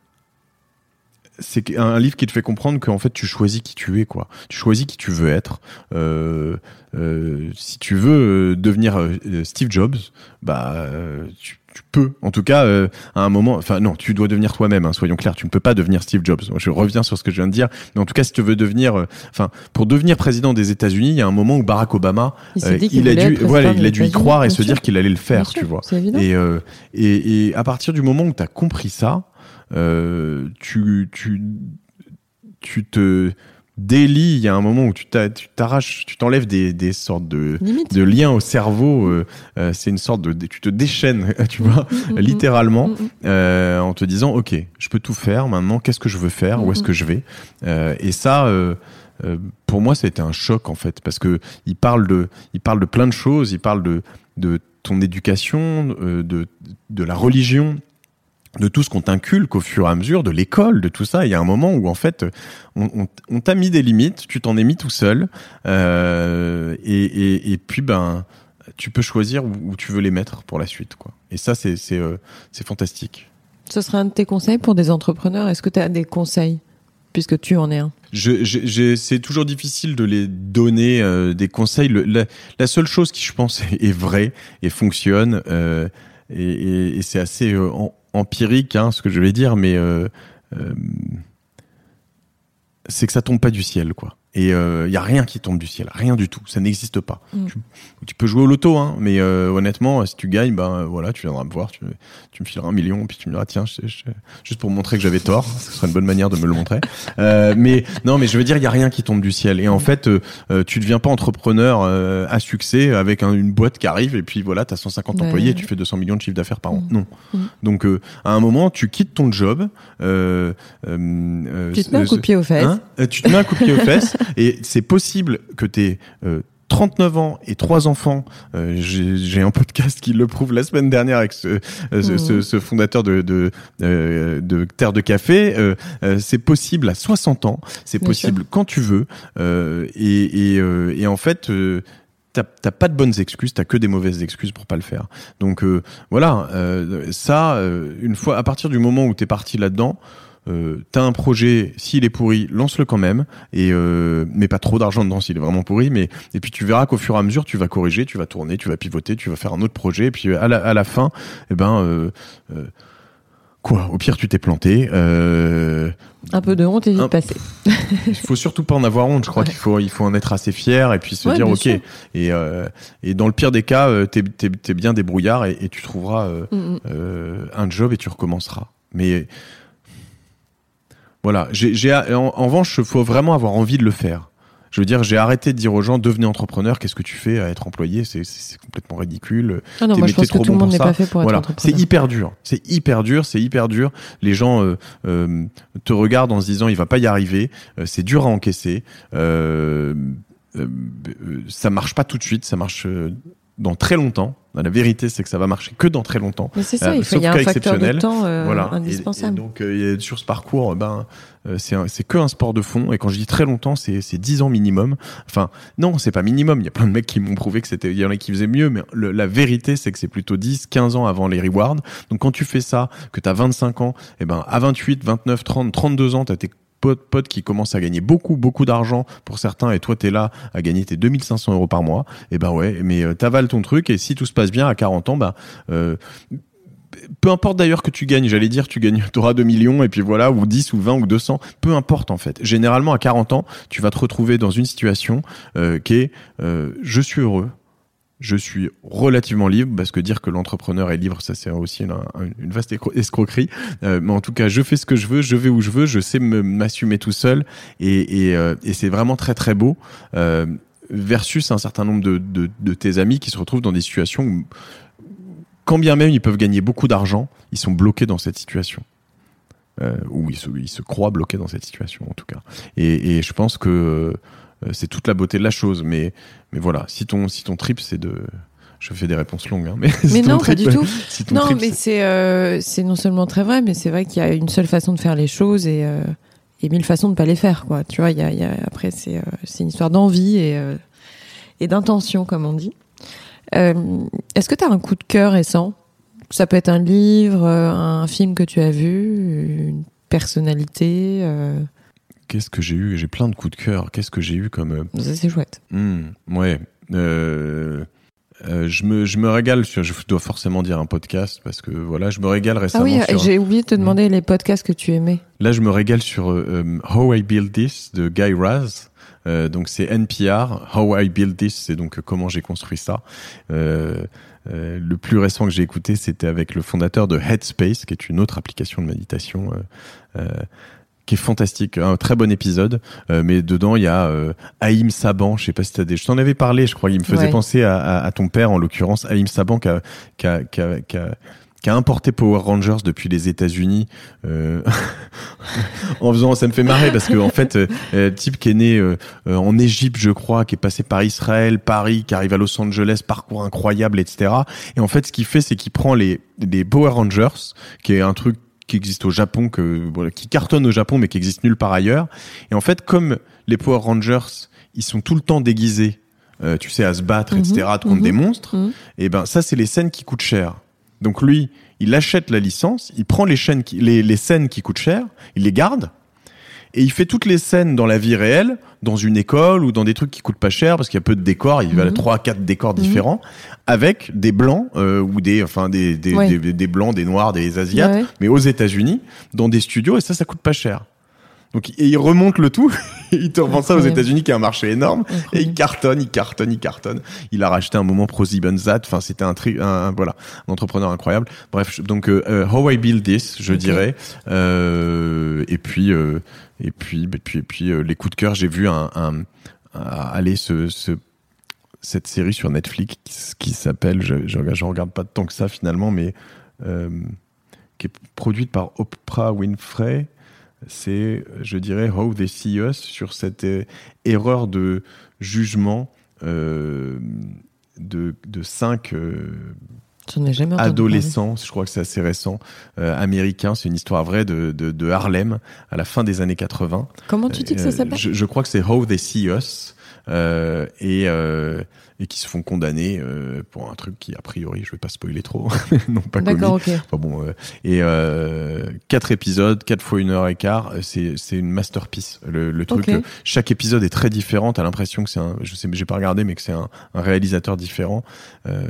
[SPEAKER 2] c'est un livre qui te fait comprendre qu'en fait tu choisis qui tu es, quoi. Tu choisis qui tu veux être. Euh, euh, si tu veux devenir euh, Steve Jobs, bah euh, tu, tu peux. En tout cas, euh, à un moment, enfin non, tu dois devenir toi-même. Hein, soyons clairs, tu ne peux pas devenir Steve Jobs. Je reviens sur ce que je viens de dire, mais en tout cas, si tu veux devenir, enfin, euh, pour devenir président des États-Unis, il y a un moment où Barack Obama,
[SPEAKER 3] il, euh,
[SPEAKER 2] il a dû, voilà, il a dû y croire et se
[SPEAKER 3] sûr.
[SPEAKER 2] dire qu'il allait le faire,
[SPEAKER 3] bien
[SPEAKER 2] tu
[SPEAKER 3] sûr,
[SPEAKER 2] vois.
[SPEAKER 3] C'est évident.
[SPEAKER 2] Et, euh, et et à partir du moment où tu as compris ça. Euh, tu, tu, tu te délies. Il y a un moment où tu, tu t'arraches, tu t'enlèves des, des sortes de, de liens au cerveau. Euh, euh, c'est une sorte de, tu te déchaînes, tu vois, mm-hmm. littéralement, mm-hmm. euh, en te disant, ok, je peux tout faire. Maintenant, qu'est-ce que je veux faire? Mm-hmm. Où est-ce que je vais? euh, Et ça. Euh, euh, pour moi, ça a été un choc en fait, parce que il parle de, il parle de plein de choses. Il parle de, de ton éducation, euh, de, de la religion, de tout ce qu'on t'inculque au fur et à mesure, de l'école, de tout ça. Il y a un moment où en fait, on, on, on t'a mis des limites, tu t'en es mis tout seul, euh, et, et, et puis ben, tu peux choisir où, où tu veux les mettre pour la suite, quoi. Et ça, c'est, c'est, euh, c'est fantastique.
[SPEAKER 3] Ce serait un de tes conseils pour des entrepreneurs. Est-ce que tu as des conseils, puisque tu en es un?
[SPEAKER 2] Je, je, je, c'est toujours difficile de les donner euh, des conseils. Le, la, la seule chose qui, je pense, est, est vraie et fonctionne, euh, et, et, et c'est assez euh, en, empirique, hein, ce que je vais dire, mais euh, euh, c'est que ça tombe pas du ciel, quoi. Et il euh, y a rien qui tombe du ciel, rien du tout, ça n'existe pas. Mm. Tu, tu peux jouer au loto, hein, mais euh, honnêtement, si tu gagnes, ben voilà, tu viendras me voir, tu, tu me fileras un million, puis tu me diras tiens, je, je, juste pour me montrer que j'avais tort, ce serait une bonne manière de me le montrer. Euh, mais non, mais je veux dire, il y a rien qui tombe du ciel. Et en fait, euh, tu deviens pas entrepreneur euh, à succès avec un, une boîte qui arrive et puis voilà, t'as cent cinquante ouais. employés, et tu fais deux cents millions de chiffre d'affaires par an. Mm. Non. Mm. Donc euh, à un moment, tu quittes ton job. Euh,
[SPEAKER 3] euh, tu te mets un coup de pied aux fesses. Hein,
[SPEAKER 2] tu te mets un coup de pied aux fesses. Et c'est possible que t'aies euh, trente-neuf ans et trois enfants. Euh, j'ai, j'ai un podcast qui le prouve la semaine dernière avec ce, euh, ce, mmh. ce, ce fondateur de, de, euh, de Terre de Café. Euh, euh, c'est possible à soixante ans. C'est Bien possible sûr. Quand tu veux. Euh, et, et, euh, et en fait... Euh, T'as, t'as pas de bonnes excuses, t'as que des mauvaises excuses pour pas le faire. Donc euh, voilà, euh, ça, euh, une fois, à partir du moment où t'es parti là-dedans, euh, t'as un projet, s'il est pourri, lance-le quand même, et euh, mets pas trop d'argent dedans s'il est vraiment pourri, mais et puis tu verras qu'au fur et à mesure, tu vas corriger, tu vas tourner, tu vas pivoter, tu vas faire un autre projet, et puis à la, à la fin, eh ben euh, euh, quoi, au pire tu t'es planté. Euh,
[SPEAKER 3] un peu de honte est vite passé.
[SPEAKER 2] Il faut surtout pas en avoir honte. Je crois ouais. qu'il faut, il faut en être assez fier et puis se ouais, dire ok. Sûr. Et euh, et dans le pire des cas, euh, t'es t'es t'es bien débrouillard et, et tu trouveras euh, mm-hmm. euh, un job et tu recommenceras. Mais voilà, j'ai j'ai en, en revanche, il faut vraiment avoir envie de le faire. Je veux dire, j'ai arrêté de dire aux gens devenez entrepreneur. Qu'est-ce que tu fais à être employé? C'est, c'est, c'est complètement ridicule.
[SPEAKER 3] Ah non, moi je pense que tout bon le monde n'est pas fait pour
[SPEAKER 2] voilà.
[SPEAKER 3] être entrepreneur.
[SPEAKER 2] C'est hyper dur. C'est hyper dur. C'est hyper dur. Les gens euh, euh, te regardent en se disant il va pas y arriver. Euh, c'est dur à encaisser. Euh, euh, ça marche pas tout de suite. Ça marche euh, dans très longtemps. La vérité, c'est que ça va marcher que dans très longtemps.
[SPEAKER 3] Mais c'est ça, euh, il faut, il y a un facteur de temps euh, voilà. indispensable.
[SPEAKER 2] Et, et donc, euh, sur ce parcours, ben, euh, c'est, un, c'est que un sport de fond. Et quand je dis très longtemps, c'est, c'est dix ans minimum. Enfin, non, c'est pas minimum. Il y a plein de mecs qui m'ont prouvé que c'était, il y en a qui faisaient mieux. Mais le, la vérité, c'est que c'est plutôt dix, quinze ans avant les rewards. Donc, quand tu fais ça, que t'as vingt-cinq ans, et ben, à vingt-huit, vingt-neuf, trente, trente-deux ans, t'as tes potes, potes qui commencent à gagner beaucoup, beaucoup d'argent pour certains, et toi, t'es là à gagner tes deux mille cinq cents euros par mois. Et ben ouais, mais euh, t'avales ton truc, et si tout se passe bien à quarante ans, bah, euh, peu importe d'ailleurs que tu gagnes, j'allais dire, tu gagnes, t'auras deux millions, et puis voilà, ou dix, ou vingt, ou deux cents, peu importe en fait. Généralement, à quarante ans, tu vas te retrouver dans une situation euh, qui est, euh, je suis heureux, je suis relativement libre, parce que dire que l'entrepreneur est libre, ça c'est aussi une, une vaste escroquerie. Euh, mais en tout cas, je fais ce que je veux, je vais où je veux, je sais me, m'assumer tout seul, et, et, euh, et c'est vraiment très très beau. Euh, versus un certain nombre de, de, de tes amis qui se retrouvent dans des situations où, quand bien même ils peuvent gagner beaucoup d'argent, ils sont bloqués dans cette situation. Euh, ou ils se, ils se croient bloqués dans cette situation en tout cas. Et, et je pense que euh, c'est toute la beauté de la chose, mais mais voilà, si ton si ton trip c'est de, je fais des réponses longues, hein, mais,
[SPEAKER 3] mais
[SPEAKER 2] si
[SPEAKER 3] non,
[SPEAKER 2] trip,
[SPEAKER 3] pas du tout.
[SPEAKER 2] Si
[SPEAKER 3] non,
[SPEAKER 2] trip,
[SPEAKER 3] mais c'est c'est, euh, c'est non seulement très vrai, mais c'est vrai qu'il y a une seule façon de faire les choses et euh, et mille façons de pas les faire, quoi. Tu vois, il y a il y a après c'est euh, c'est une histoire d'envie et euh, et d'intention, comme on dit. Euh, est-ce que tu as un coup de cœur récent? Ça peut être un livre, un film que tu as vu, une personnalité. Euh...
[SPEAKER 2] Qu'est-ce que j'ai eu? J'ai plein de coups de cœur. Qu'est-ce que j'ai eu comme...
[SPEAKER 3] Ça, c'est chouette.
[SPEAKER 2] Mmh, ouais. Euh, euh, je me je me régale sur. Je dois forcément dire un podcast parce que voilà, je me régale récemment.
[SPEAKER 3] Ah oui,
[SPEAKER 2] sur...
[SPEAKER 3] j'ai oublié de te demander mmh. les podcasts que tu aimais.
[SPEAKER 2] Là, je me régale sur euh, How I Build This de Guy Raz. Euh, donc c'est N P R. How I Build This, c'est donc comment j'ai construit ça. Euh, euh, le plus récent que j'ai écouté, c'était avec le fondateur de Headspace, qui est une autre application de méditation. Euh, euh, qui est fantastique, un très bon épisode, euh, mais dedans il y a euh, Haïm Saban, je sais pas si t'as des, je t'en avais parlé, je crois, il me faisait ouais. penser à, à, à ton père en l'occurrence, Haïm Saban qui a, qui a, qui a, qui a qui a importé Power Rangers depuis les États-Unis, euh, en faisant, ça me fait marrer parce que en fait, euh, type qui est né euh, en Égypte, je crois, qui est passé par Israël, Paris, qui arrive à Los Angeles, parcours incroyable, et cetera. Et en fait, ce qu'il fait, c'est qu'il prend les les Power Rangers, qui est un truc qui existe au Japon, que voilà, qui cartonne au Japon, mais qui existe nulle part ailleurs. Et en fait, comme les Power Rangers, ils sont tout le temps déguisés, euh, tu sais, à se battre, mmh, et cetera, contre mmh, des monstres. Mmh. Et ben, ça, c'est les scènes qui coûtent cher. Donc lui, il achète la licence, il prend les, chaînes qui, les, les scènes qui coûtent cher, il les garde, et il fait toutes les scènes dans la vie réelle, dans une école ou dans des trucs qui coûtent pas cher, parce qu'il y a peu de décors, il y a mmh. trois à quatre décors mmh. différents, avec des blancs, euh, ou des, enfin, des, des, ouais. des, des blancs, des noirs, des asiates, ouais, ouais. mais aux États-Unis, dans des studios, et ça, ça coûte pas cher. Donc, et il remonte le tout, il te revend ça aux États-Unis, qui est un marché énorme, incroyable. Et il cartonne, il cartonne, il cartonne. Il a racheté un moment ProSiebenSat, enfin, c'était un tri, un, un, voilà, un entrepreneur incroyable. Bref, donc, euh, How I Build This, je okay. dirais, euh, et puis, euh, et puis, et puis, et puis, euh, les coups de cœur, j'ai vu un, un, un aller ce, ce, cette série sur Netflix qui, qui s'appelle, je, je, je regarde pas tant que ça finalement, mais, euh, qui est produite par Oprah Winfrey. C'est, je dirais, How They See Us, sur cette euh, erreur de jugement euh, de, de cinq euh, adolescents, je crois que c'est assez récent, euh, américains. C'est une histoire vraie de, de, de Harlem à la fin des années quatre-vingts.
[SPEAKER 3] Comment tu dis que ça s'appelle ?
[SPEAKER 2] je, je crois que c'est How They See Us. Euh, et, euh, et qui se font condamner euh, pour un truc qui, a priori, je vais pas spoiler trop, non pas commis.
[SPEAKER 3] D'accord, ok.
[SPEAKER 2] Enfin, bon, euh, et euh, quatre épisodes, quatre fois une heure et quart, c'est c'est une masterpiece. Le, le truc, okay. euh, chaque épisode est très différent. T'as l'impression que c'est un, je sais, j'ai pas regardé, mais que c'est un, un réalisateur différent, euh,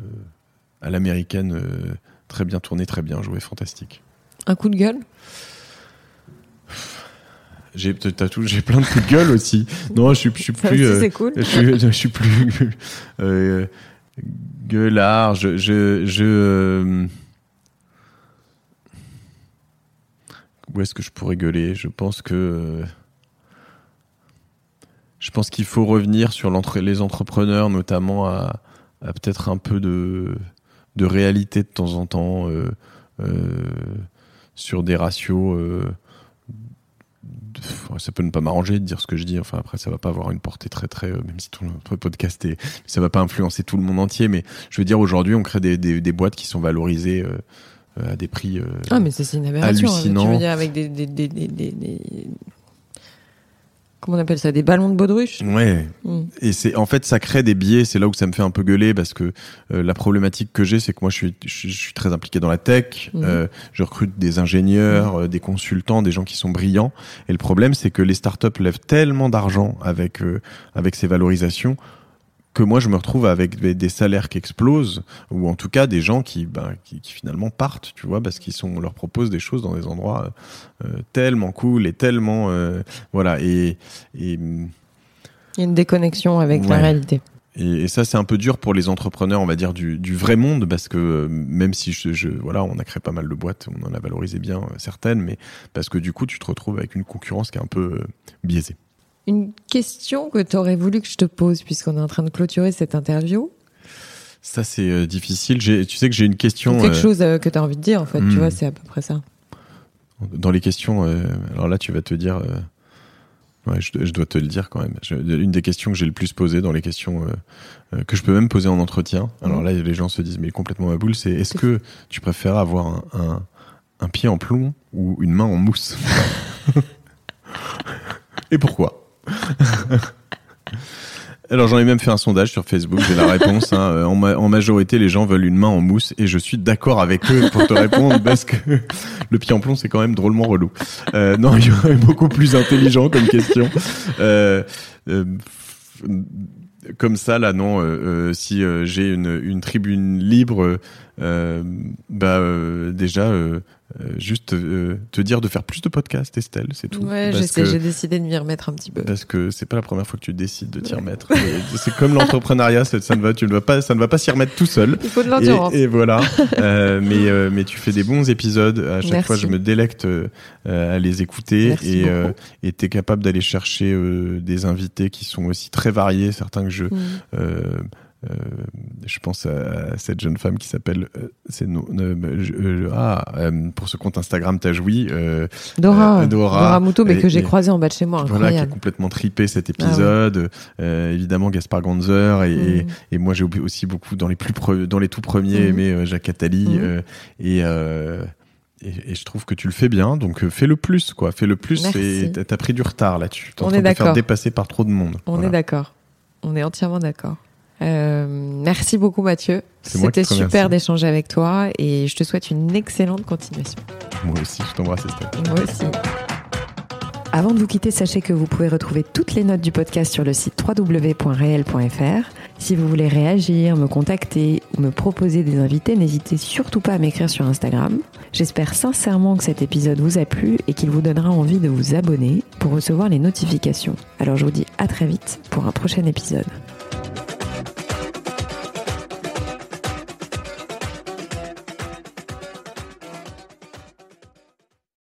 [SPEAKER 2] à l'américaine, euh, très bien tourné, très bien joué, fantastique.
[SPEAKER 3] Un coup de gueule.
[SPEAKER 2] J'ai, t'as tout, j'ai plein de coups de gueule aussi. Non, je suis, je suis
[SPEAKER 3] ça
[SPEAKER 2] plus.
[SPEAKER 3] Aussi,
[SPEAKER 2] euh,
[SPEAKER 3] c'est cool.
[SPEAKER 2] Je suis, je suis plus euh, gueulard. Je, je, je. Euh, où est-ce que je pourrais gueuler ? Je pense que. Euh, je pense qu'il faut revenir sur l'entre- les entrepreneurs, notamment à, à peut-être un peu de, de réalité de temps en temps, euh, euh, sur des ratios. Euh, ça peut ne pas m'arranger de dire ce que je dis, enfin après ça va pas avoir une portée très très, euh, même si tout notre podcast est, ça va pas influencer tout le monde entier, mais je veux dire aujourd'hui on crée des, des, des boîtes qui sont valorisées euh, à des prix euh,
[SPEAKER 3] ah mais c'est, c'est une aberration,
[SPEAKER 2] hallucinants.
[SPEAKER 3] Tu veux dire avec des, des, des, des, des, des... comment on appelle ça, des ballons de baudruche.
[SPEAKER 2] Ouais. Mm. Et c'est en fait ça crée des biais. C'est là où ça me fait un peu gueuler parce que euh, la problématique que j'ai, c'est que moi je suis je, je suis très impliqué dans la tech. Mm. Euh, je recrute des ingénieurs, mm. euh, des consultants, des gens qui sont brillants. Et le problème, c'est que les startups lèvent tellement d'argent avec euh, avec ces valorisations que moi je me retrouve avec des salaires qui explosent, ou en tout cas des gens qui, ben, qui, qui finalement partent, tu vois, parce qu'ils sont, on leur propose des choses dans des endroits euh, tellement cool et tellement, euh, voilà, et, et il
[SPEAKER 3] y a une déconnexion avec ouais. la réalité.
[SPEAKER 2] Et, et ça, c'est un peu dur pour les entrepreneurs, on va dire, du, du vrai monde, parce que euh, même si je, je, voilà, on a créé pas mal de boîtes, on en a valorisé bien euh, certaines, mais parce que du coup, tu te retrouves avec une concurrence qui est un peu euh, biaisée.
[SPEAKER 3] Une question que tu aurais voulu que je te pose, puisqu'on est en train de clôturer cette interview.
[SPEAKER 2] Ça, c'est euh, difficile. J'ai, tu sais que j'ai une question...
[SPEAKER 3] Ou quelque
[SPEAKER 2] euh...
[SPEAKER 3] chose euh, que tu as envie de dire, en fait. Hmm. Tu vois, c'est à peu près ça.
[SPEAKER 2] Dans les questions... Euh, alors là, tu vas te dire... Euh, ouais, je, je dois te le dire quand même. Je, une des questions que j'ai le plus posées dans les questions... Euh, euh, que je peux même poser en entretien. Alors là, les gens se disent, mais complètement ma boule, c'est est-ce que tu préfères avoir un, un, un pied en plomb ou une main en mousse? Et pourquoi? Alors j'en ai même fait un sondage sur Facebook, j'ai la réponse. Hein. En, ma- en majorité, les gens veulent une main en mousse et je suis d'accord avec eux pour te répondre parce que le pied en plomb, c'est quand même drôlement relou. Euh, non, il y aurait beaucoup plus intelligent comme question. Euh, euh, comme ça, là, non. Euh, euh, si euh, j'ai une, une tribune libre, euh, bah euh, déjà. Euh, Euh, juste euh, te dire de faire plus de podcasts, Estelle, c'est tout.
[SPEAKER 3] Ouais, je sais, j'ai décidé de m'y remettre un petit peu.
[SPEAKER 2] Parce que c'est pas la première fois que tu décides de t'y remettre. C'est comme l'entrepreneuriat, ça, ça ne va, tu ne vas pas, ça ne va pas s'y remettre tout seul.
[SPEAKER 3] Il faut de l'endurance.
[SPEAKER 2] Et, et voilà. euh, mais euh, mais tu fais des bons épisodes. À chaque Merci. fois, je me délecte euh, à les écouter. Merci et euh, et t'es capable d'aller chercher euh, des invités qui sont aussi très variés, certains que je. Mm. Euh, Euh, je pense à cette jeune femme qui s'appelle euh, c'est no, euh, je, euh, ah euh, pour ce compte Instagram t'as joui euh,
[SPEAKER 3] Dora,
[SPEAKER 2] euh, Dora
[SPEAKER 3] Dora Muto, mais
[SPEAKER 2] et,
[SPEAKER 3] que j'ai
[SPEAKER 2] et,
[SPEAKER 3] croisé en bas de chez moi, incroyable.
[SPEAKER 2] Voilà, qui a complètement tripé cet épisode. Ah oui. euh, évidemment Gaspard Ganzer et, mmh. et, et moi j'ai aussi beaucoup dans les plus pre, dans les tout premiers mmh. aimé euh, Jacques Attali mmh. euh, et euh, Et, et je trouve que tu le fais bien, donc fais le plus, quoi. Fais le plus. Merci. Et t'as pris du retard là-dessus. T'es en train de te faire dépasser par trop de monde.
[SPEAKER 3] On
[SPEAKER 2] voilà.
[SPEAKER 3] est d'accord. On est entièrement d'accord. Euh, merci beaucoup, Mathieu. C'était super d'échanger avec toi et je te souhaite une excellente continuation.
[SPEAKER 2] Moi aussi, je t'embrasse, Estelle.
[SPEAKER 3] Moi aussi.
[SPEAKER 1] Avant de vous quitter, sachez que vous pouvez retrouver toutes les notes du podcast sur le site w w w point réel point f r. Si vous voulez réagir, me contacter ou me proposer des invités, n'hésitez surtout pas à m'écrire sur Instagram. J'espère sincèrement que cet épisode vous a plu et qu'il vous donnera envie de vous abonner pour recevoir les notifications. Alors je vous dis à très vite pour un prochain épisode.